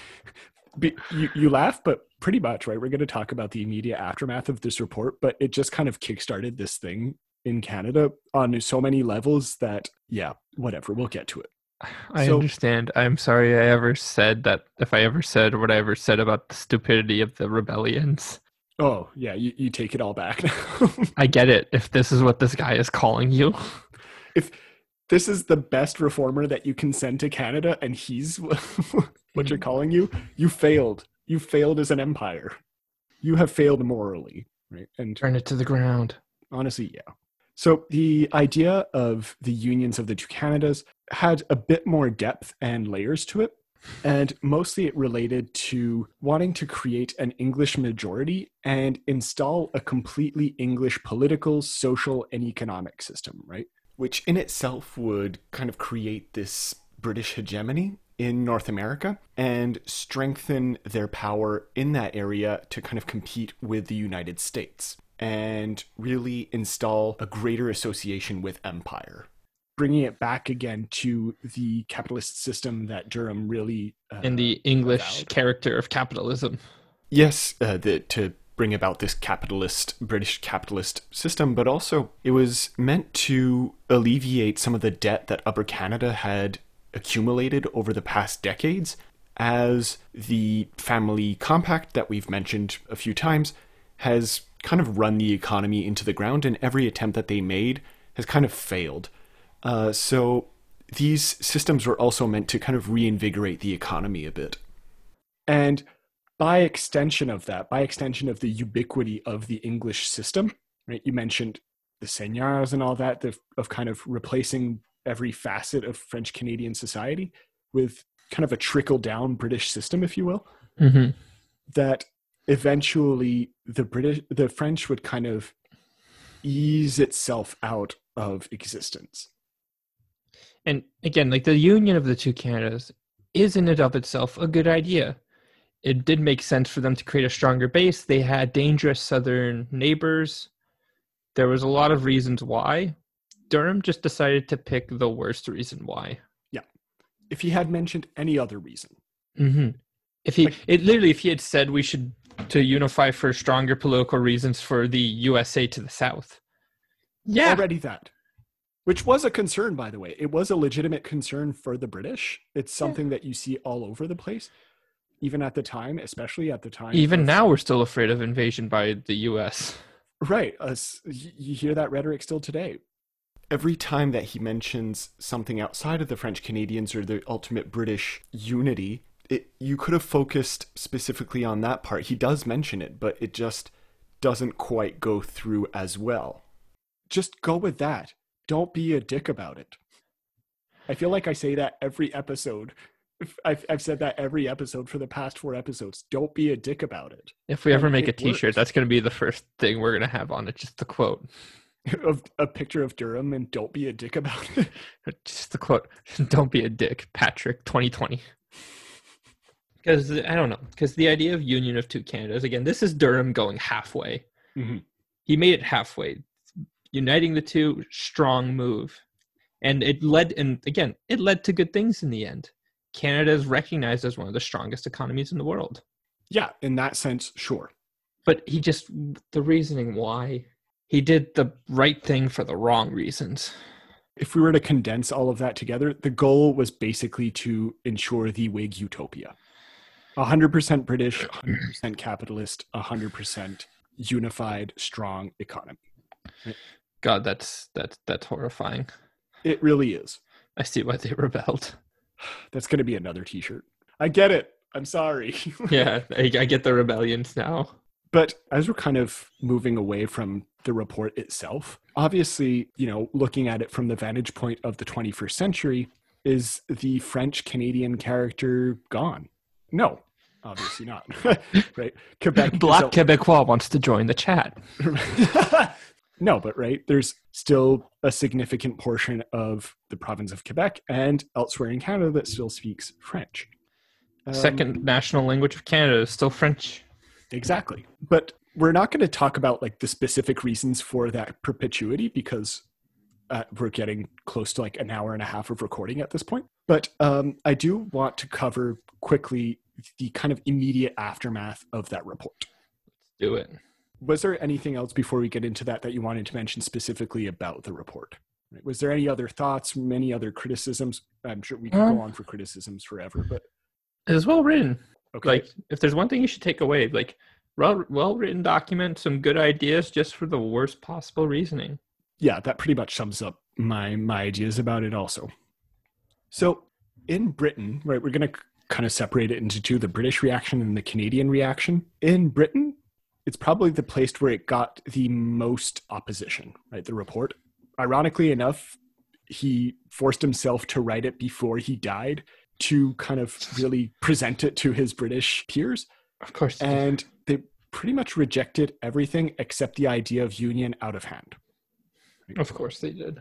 You laugh, but pretty much, right? We're going to talk about the immediate aftermath of this report, but it just kind of kickstarted this thing in Canada on so many levels that, yeah, whatever, we'll get to it.
I understand. I'm sorry I ever said that, if I ever said what I ever said about the stupidity of the rebellions.
Oh, yeah, you take it all back now.
I get it, if this is what this guy is calling you.
If this is the best reformer that you can send to Canada and he's what you're calling you, you failed. You failed as an empire. You have failed morally, right? And
turn it to the ground.
Honestly, yeah. So the idea of the unions of the two Canadas had a bit more depth and layers to it. And mostly it related to wanting to create an English majority and install a completely English political, social, and economic system, right? Which in itself would kind of create this British hegemony in North America and strengthen their power in that area to kind of compete with the United States and really install a greater association with empire. bringing it back again to the capitalist system that Durham really
and the English
avowed.
character of capitalism.
Yes, to bring about this British capitalist system, but also it was meant to alleviate some of the debt that Upper Canada had accumulated over the past decades, as the family compact that we've mentioned a few times has kind of run the economy into the ground, and every attempt that they made has kind of failed. So these systems were also meant to kind of reinvigorate the economy a bit. And by extension of the ubiquity of the English system, right? You mentioned the seigneurs and all that, of kind of replacing every facet of French Canadian society with kind of a trickle-down British system, if you will,
Mm-hmm.
that eventually the French would kind of ease itself out of existence.
And again, like the union of the two Canadas is in and of itself a good idea. It did make sense for them to create a stronger base. They had dangerous southern neighbors. There was a lot of reasons why. Durham just decided to pick the worst reason why.
Yeah. If he had mentioned any other reason.
Mm-hmm. If he had said we should to unify for stronger political reasons for the USA to the south. Yeah.
Already that. Which was a concern, by the way. It was a legitimate concern for the British. It's something that you see all over the place, even at the time, especially at the time.
Even now, we're still afraid of invasion by the US.
Right. You hear that rhetoric still today. Every time that he mentions something outside of the French Canadians or the ultimate British unity, you could have focused specifically on that part. He does mention it, but it just doesn't quite go through as well. Just go with that. Don't be a dick about it. I feel like I say that every episode. I've said that every episode for the past 4 episodes. Don't be a dick about it.
If we ever make a
it
t-shirt,
works.
that's going to be the first thing we're going to have on it, just the quote.
Of a picture of Durham and don't be a dick about it.
Just the quote. Don't be a dick, Patrick, 2020. Because, I don't know, because the idea of union of two Canadas, again, this is Durham going halfway.
Mm-hmm.
He made it halfway. Uniting the two, strong move. And it led to good things in the end. Canada is recognized as one of the strongest economies in the world.
Yeah, in that sense, sure.
But the reasoning why, he did the right thing for the wrong reasons.
If we were to condense all of that together, the goal was basically to ensure the Whig utopia. 100% British, 100% capitalist, 100% unified, strong economy. Right?
God, that's horrifying.
It really is.
I see why they rebelled.
That's going to be another t-shirt. I get it. I'm sorry.
Yeah, I get the rebellions now.
But as we're kind of moving away from the report itself, obviously, looking at it from the vantage point of the 21st century, is the French Canadian character gone? No, obviously not. Right? Quebec.
Black Quebecois wants to join the chat.
No, but right, there's still a significant portion of the province of Quebec and elsewhere in Canada that still speaks French.
Second national language of Canada is still French.
Exactly. But we're not going to talk about like the specific reasons for that perpetuity because we're getting close to like an hour and a half of recording at this point. But I do want to cover quickly the kind of immediate aftermath of that report.
Let's do it.
Was there anything else before we get into that you wanted to mention specifically about the report? Was there any other thoughts, many other criticisms? I'm sure we could go on for criticisms forever, but
it was well written.
Okay.
Like, if there's one thing you should take away, like, well written document, some good ideas, just for the worst possible reasoning.
Yeah, that pretty much sums up my ideas about it also. So in Britain, right, we're going to kind of separate it into two, the British reaction and the Canadian reaction. In Britain, it's probably the place where it got the most opposition, right? The report. Ironically enough, he forced himself to write it before he died to kind of really present it to his British peers.
Of course.
And they pretty much rejected everything except the idea of union out of hand.
Of course they did.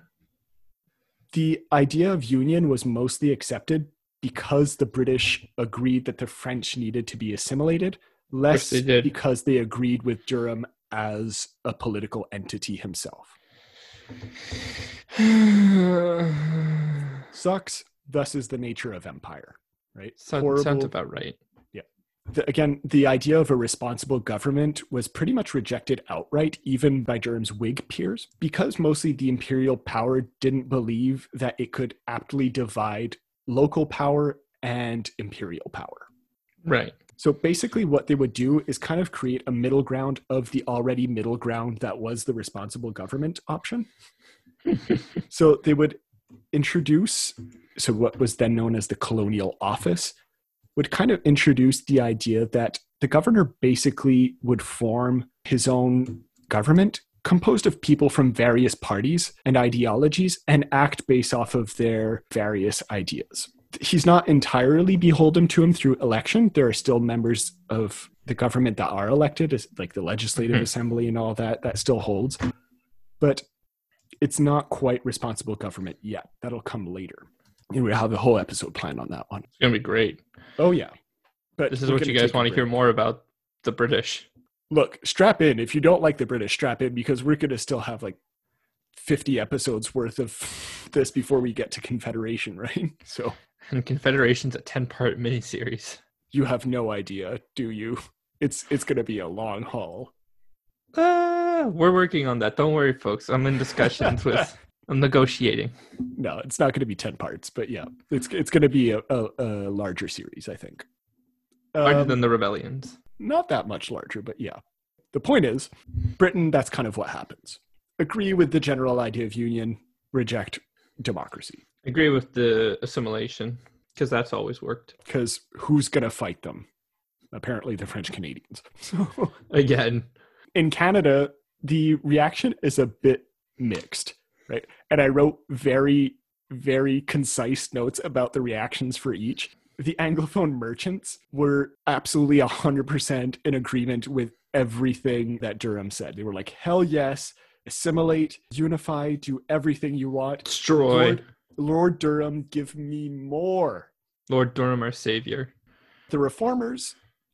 The idea of union was mostly accepted because the British agreed that the French needed to be assimilated, less
they did.
because they agreed with Durham as a political entity himself. Sucks. Thus is the nature of empire, right?
Sounds about right.
Again, the idea of a responsible government was pretty much rejected outright, even by Durham's Whig peers, because mostly the imperial power didn't believe that it could aptly divide local power and imperial power.
Right.
So basically what they would do is kind of create a middle ground of the already middle ground that was the responsible government option. So they would introduce, so what was then known as the colonial office, would kind of introduce the idea that the governor basically would form his own government composed of people from various parties and ideologies and act based off of their various ideas. He's not entirely beholden to him through election. There are still members of the government that are elected, like the legislative assembly and all that still holds. But it's not quite responsible government yet. That'll come later. And we have a whole episode planned on that one.
It's going to be great.
Oh, yeah. But
this is what you guys want to hear more about the British.
Look, strap in. If you don't like the British, strap in, because we're going to still have like 50 episodes worth of this before we get to Confederation, right? So,
and Confederation's a 10-part miniseries.
You have no idea, do you? It's going to be a long haul.
We're working on that. Don't worry, folks. I'm in discussions with... I'm negotiating.
No, it's not going to be 10 parts, but yeah, it's going to be a larger series, I think.
Larger than the Rebellions.
Not that much larger, but yeah. The point is, Britain, that's kind of what happens. Agree with the general idea of union, reject democracy.
Agree with the assimilation, because that's always worked.
Because who's going to fight them? Apparently the French Canadians. So,
again.
In Canada, the reaction is a bit mixed. Right. And I wrote very, very concise notes about the reactions for each. The Anglophone merchants were absolutely 100% in agreement with everything that Durham said. They were like, hell yes, assimilate, unify, do everything you want.
Destroy.
Lord Durham, give me more.
Lord Durham, our savior.
The reformers,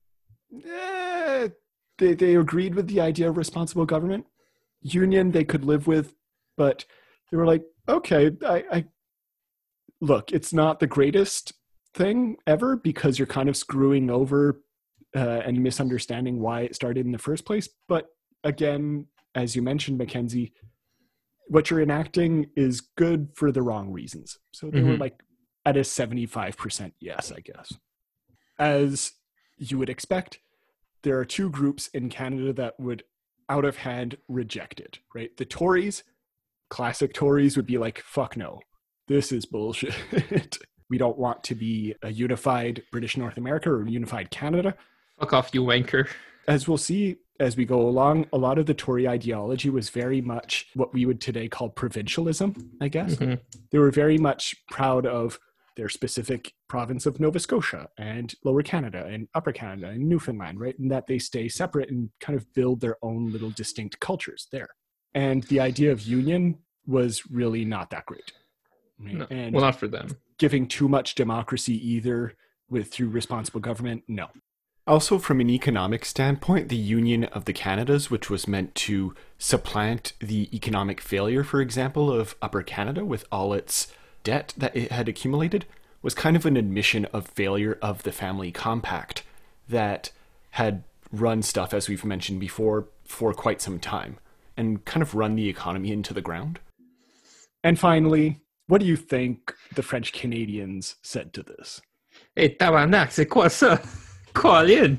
they agreed with the idea of responsible government. Union, they could live with, but they were like, okay, I look, it's not the greatest thing ever because you're kind of screwing over and misunderstanding why it started in the first place. But again, as you mentioned, Mackenzie, what you're enacting is good for the wrong reasons. So they were like at a 75% yes, I guess. As you would expect, there are two groups in Canada that would out of hand reject it, right? The Tories, classic Tories, would be like, fuck no, this is bullshit. We don't want to be a unified British North America or unified Canada.
Fuck off, you wanker.
As we'll see as we go along, a lot of the Tory ideology was very much what we would today call provincialism, I guess. They were very much proud of their specific province of Nova Scotia and Lower Canada and Upper Canada and Newfoundland, right? And that they stay separate and kind of build their own little distinct cultures there. And the idea of union was really not that great. Right?
No.
And
well, not for them.
Giving too much democracy either through responsible government, no. Also, from an economic standpoint, the Union of the Canadas, which was meant to supplant the economic failure, for example, of Upper Canada with all its debt that it had accumulated, was kind of an admission of failure of the family compact that had run stuff, as we've mentioned before, for quite some time and kind of run the economy into the ground. And finally, what do you think the French Canadians said to this?
Hey, tabarnak, c'est quoi ça? Colin!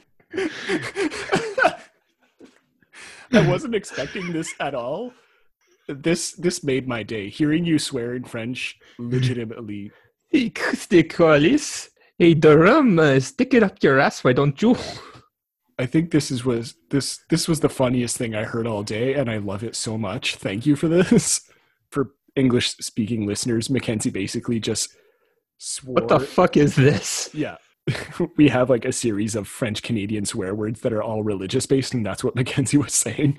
I wasn't expecting this at all. This made my day. Hearing you swear in French legitimately.
Hey, Colis. Hey, Durham, stick it up your ass, why don't you?
I think this was the funniest thing I heard all day, and I love it so much. Thank you for this. For English-speaking listeners, Mackenzie basically just swore.
What the fuck is this?
Yeah. We have like a series of French-Canadian swear words that are all religious-based, and that's what Mackenzie was saying.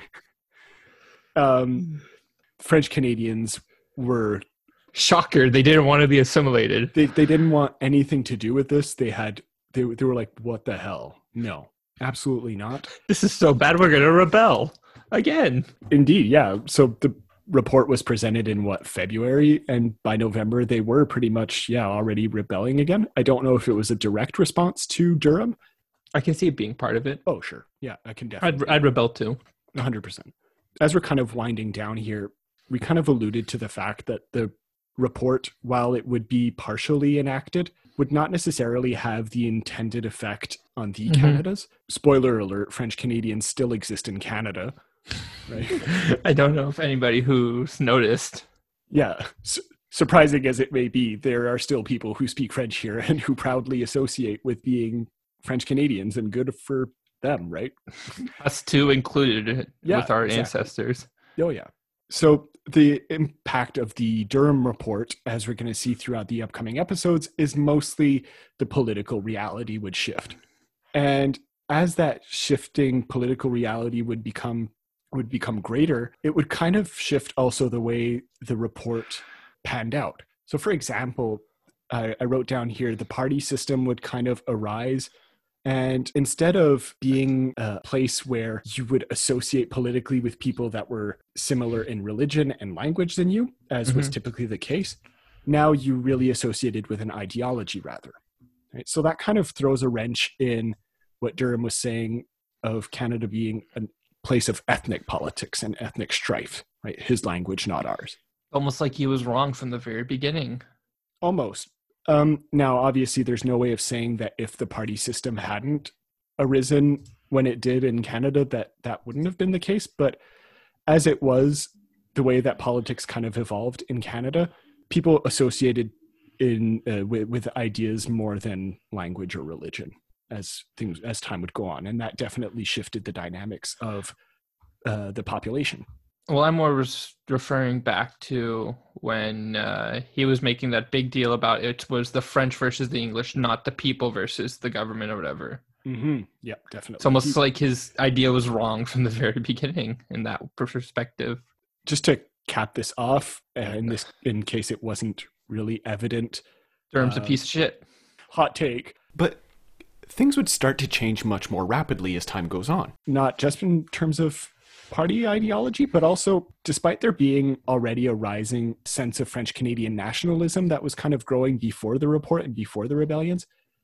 French Canadians were...
Shocker, they didn't want to be assimilated.
They didn't want anything to do with this. They were like, what the hell? No, absolutely not.
This is so bad, we're going to rebel. Again.
Indeed, yeah. So report was presented in February, and by November they were pretty much already rebelling again. I don't know if it was a direct response to Durham.
I can see it being part of it.
Oh, sure. Yeah, I can definitely.
I'd rebel too.
100%. As we're kind of winding down here, we kind of alluded to the fact that the report, while it would be partially enacted, would not necessarily have the intended effect on the Canadas. Spoiler alert, French Canadians still exist in Canada. Right?
I don't know if anybody who's noticed.
Yeah. Surprising as it may be, there are still people who speak French here and who proudly associate with being French Canadians, and good for them, right?
Us too included with our ancestors.
Oh, yeah. So the impact of the Durham report, as we're going to see throughout the upcoming episodes, is mostly the political reality would shift. And as that shifting political reality would become greater, it would kind of shift also the way the report panned out. So for example, I wrote down here, the party system would kind of arise. And instead of being a place where you would associate politically with people that were similar in religion and language than you, as was typically the case, now you really associated with an ideology rather. Right? So that kind of throws a wrench in what Durham was saying of Canada being a place of ethnic politics and ethnic strife, right? His language, not ours.
Almost like he was wrong from the very beginning.
Almost. Now, obviously, there's no way of saying that if the party system hadn't arisen when it did in Canada, that wouldn't have been the case. But as it was, the way that politics kind of evolved in Canada, people associated with ideas more than language or religion as time would go on, and that definitely shifted the dynamics of the population.
Well, I'm more referring back to when he was making that big deal about it was the French versus the English, not the people versus the government or whatever.
Mm-hmm. Yeah, definitely.
It's almost like his idea was wrong from the very beginning in that perspective.
Just to cap this off, in case it wasn't really evident,
Durham's a piece of shit.
Hot take. But things would start to change much more rapidly as time goes on. Not just in terms of party ideology, but also despite there being already a rising sense of French Canadian nationalism that was kind of growing before the report and before the rebellions,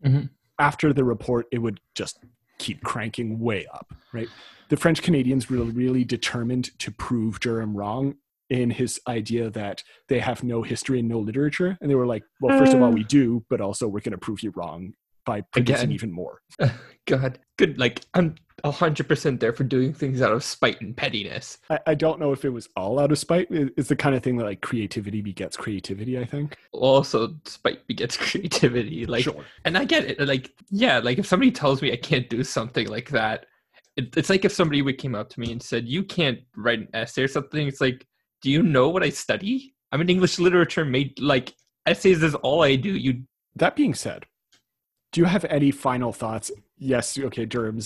after the report, it would just keep cranking way up, right? The French Canadians were really determined to prove Durham wrong in his idea that they have no history and no literature. And they were like, well, first of all, we do, but also we're going to prove you wrong by producing even more.
God, good. Like, I'm 100% there for doing things out of spite and pettiness.
I don't know if it was all out of spite. It's the kind of thing that like creativity begets creativity, I think.
Also, spite begets creativity. Like, sure. And I get it. Like, yeah, like if somebody tells me I can't do something like that, it's like if somebody came up to me and said, you can't write an essay or something. It's like, do you know what I study? I'm an English literature like essays is all I do.
That being said, do you have any final thoughts? Yes, okay, Durham's.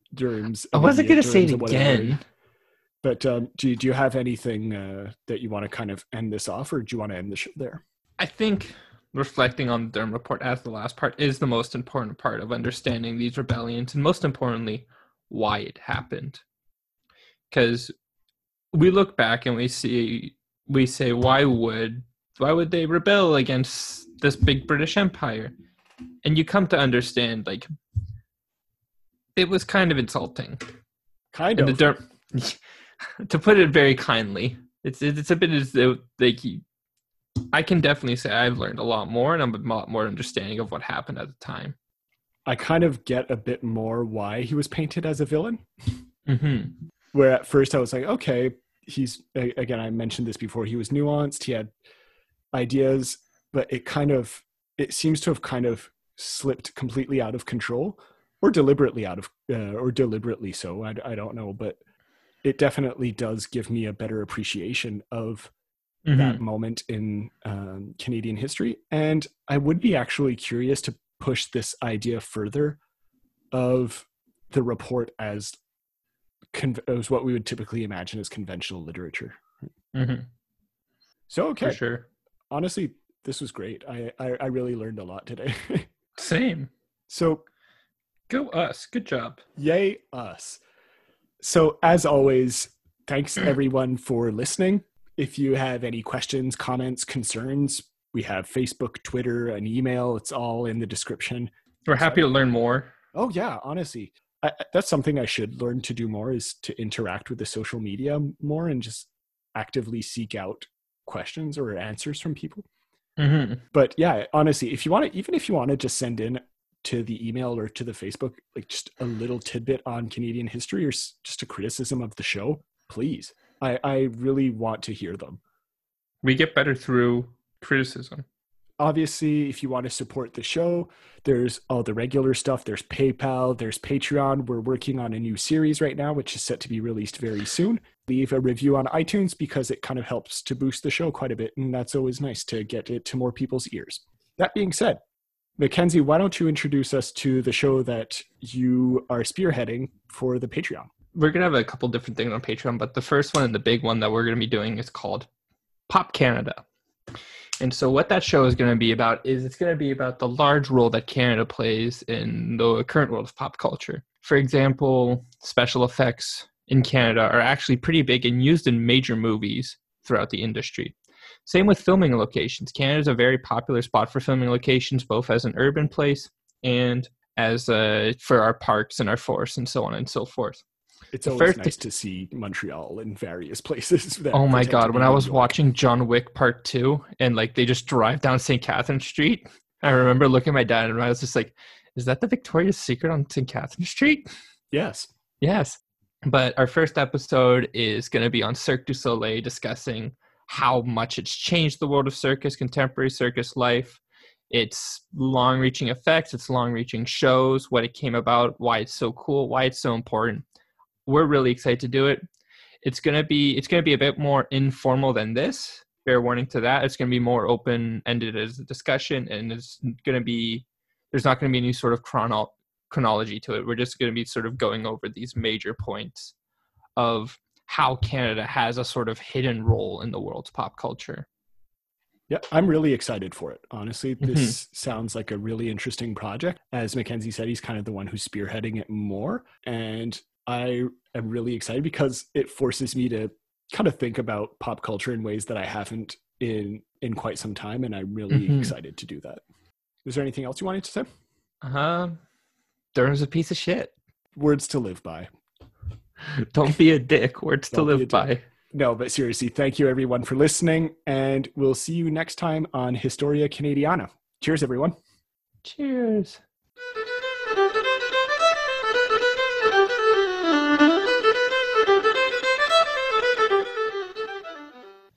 I wasn't going to say it again. But do you have anything that you want to kind of end this off, or do you want to end the show there?
I think reflecting on the Durham report as the last part is the most important part of understanding these rebellions, and most importantly, why it happened. Because we look back and we say, why would they rebel against this big British Empire? And you come to understand, like, it was kind of insulting.
Kind of.
To put it very kindly, it's a bit as though, like, I can definitely say I've learned a lot more, and I'm a lot more understanding of what happened at the time.
I kind of get a bit more why he was painted as a villain.
Mm-hmm.
Where at first I was like, okay, again, I mentioned this before, he was nuanced, he had ideas, but it seems to have kind of slipped completely out of control, or deliberately so. I don't know, but it definitely does give me a better appreciation of that moment in Canadian history. And I would be actually curious to push this idea further of the report as what we would typically imagine as conventional literature. So, okay.
For sure.
Honestly, this was great. I really learned a lot today.
Same.
So,
go us. Good job.
Yay, us. So, as always, thanks everyone for listening. If you have any questions, comments, concerns, we have Facebook, Twitter, an email. It's all in the description.
We're happy to learn more.
Oh, yeah, honestly. That's something I should learn to do more, is to interact with the social media more and just actively seek out questions or answers from people.
Mm-hmm.
But yeah, honestly, if you want to, even if you want to just send in to the email or to the Facebook, like just a little tidbit on Canadian history or just a criticism of the show, please. I really want to hear them.
We get better through criticism.
Obviously, if you want to support the show, there's all the regular stuff. There's PayPal, there's Patreon. We're working on a new series right now, which is set to be released very soon. Leave a review on iTunes because it kind of helps to boost the show quite a bit, and that's always nice to get it to more people's ears. That being said, Mackenzie, why don't you introduce us to the show that you are spearheading for the Patreon?
We're going to have a couple different things on Patreon, but the first one and the big one that we're going to be doing is called Pop Canada. And so what that show is going to be about is it's going to be about the large role that Canada plays in the current world of pop culture. For example, special effects in Canada are actually pretty big and used in major movies throughout the industry. Same with filming locations. Canada is a very popular spot for filming locations, both as an urban place and as for our parks and our forests and so on and so forth.
It's always nice to see Montreal in various places.
Oh my God. When I was watching John Wick Part 2 and like they just drive down St. Catherine Street, I remember looking at my dad and I was just like, is that the Victoria's Secret on St. Catherine Street?
Yes.
Yes. But our first episode is going to be on Cirque du Soleil, discussing how much it's changed the world of circus, contemporary circus life, its long-reaching effects, its long-reaching shows, what it came about, why it's so cool, why it's so important. We're really excited to do it. It's gonna be a bit more informal than this. Fair warning to that. It's gonna be more open-ended as a discussion, and there's not gonna be any sort of chronology to it. We're just gonna be sort of going over these major points of how Canada has a sort of hidden role in the world's pop culture.
Yeah, I'm really excited for it. Honestly, this sounds like a really interesting project. As Mackenzie said, he's kind of the one who's spearheading it more, and I am really excited because it forces me to kind of think about pop culture in ways that I haven't in quite some time, and I'm really excited to do that. Is there anything else you wanted to say?
Durham's a piece of shit.
Words to live by.
Don't be a dick. Words to live by.
No, but seriously, thank you everyone for listening, and we'll see you next time on Historia Canadiana. Cheers, everyone.
Cheers.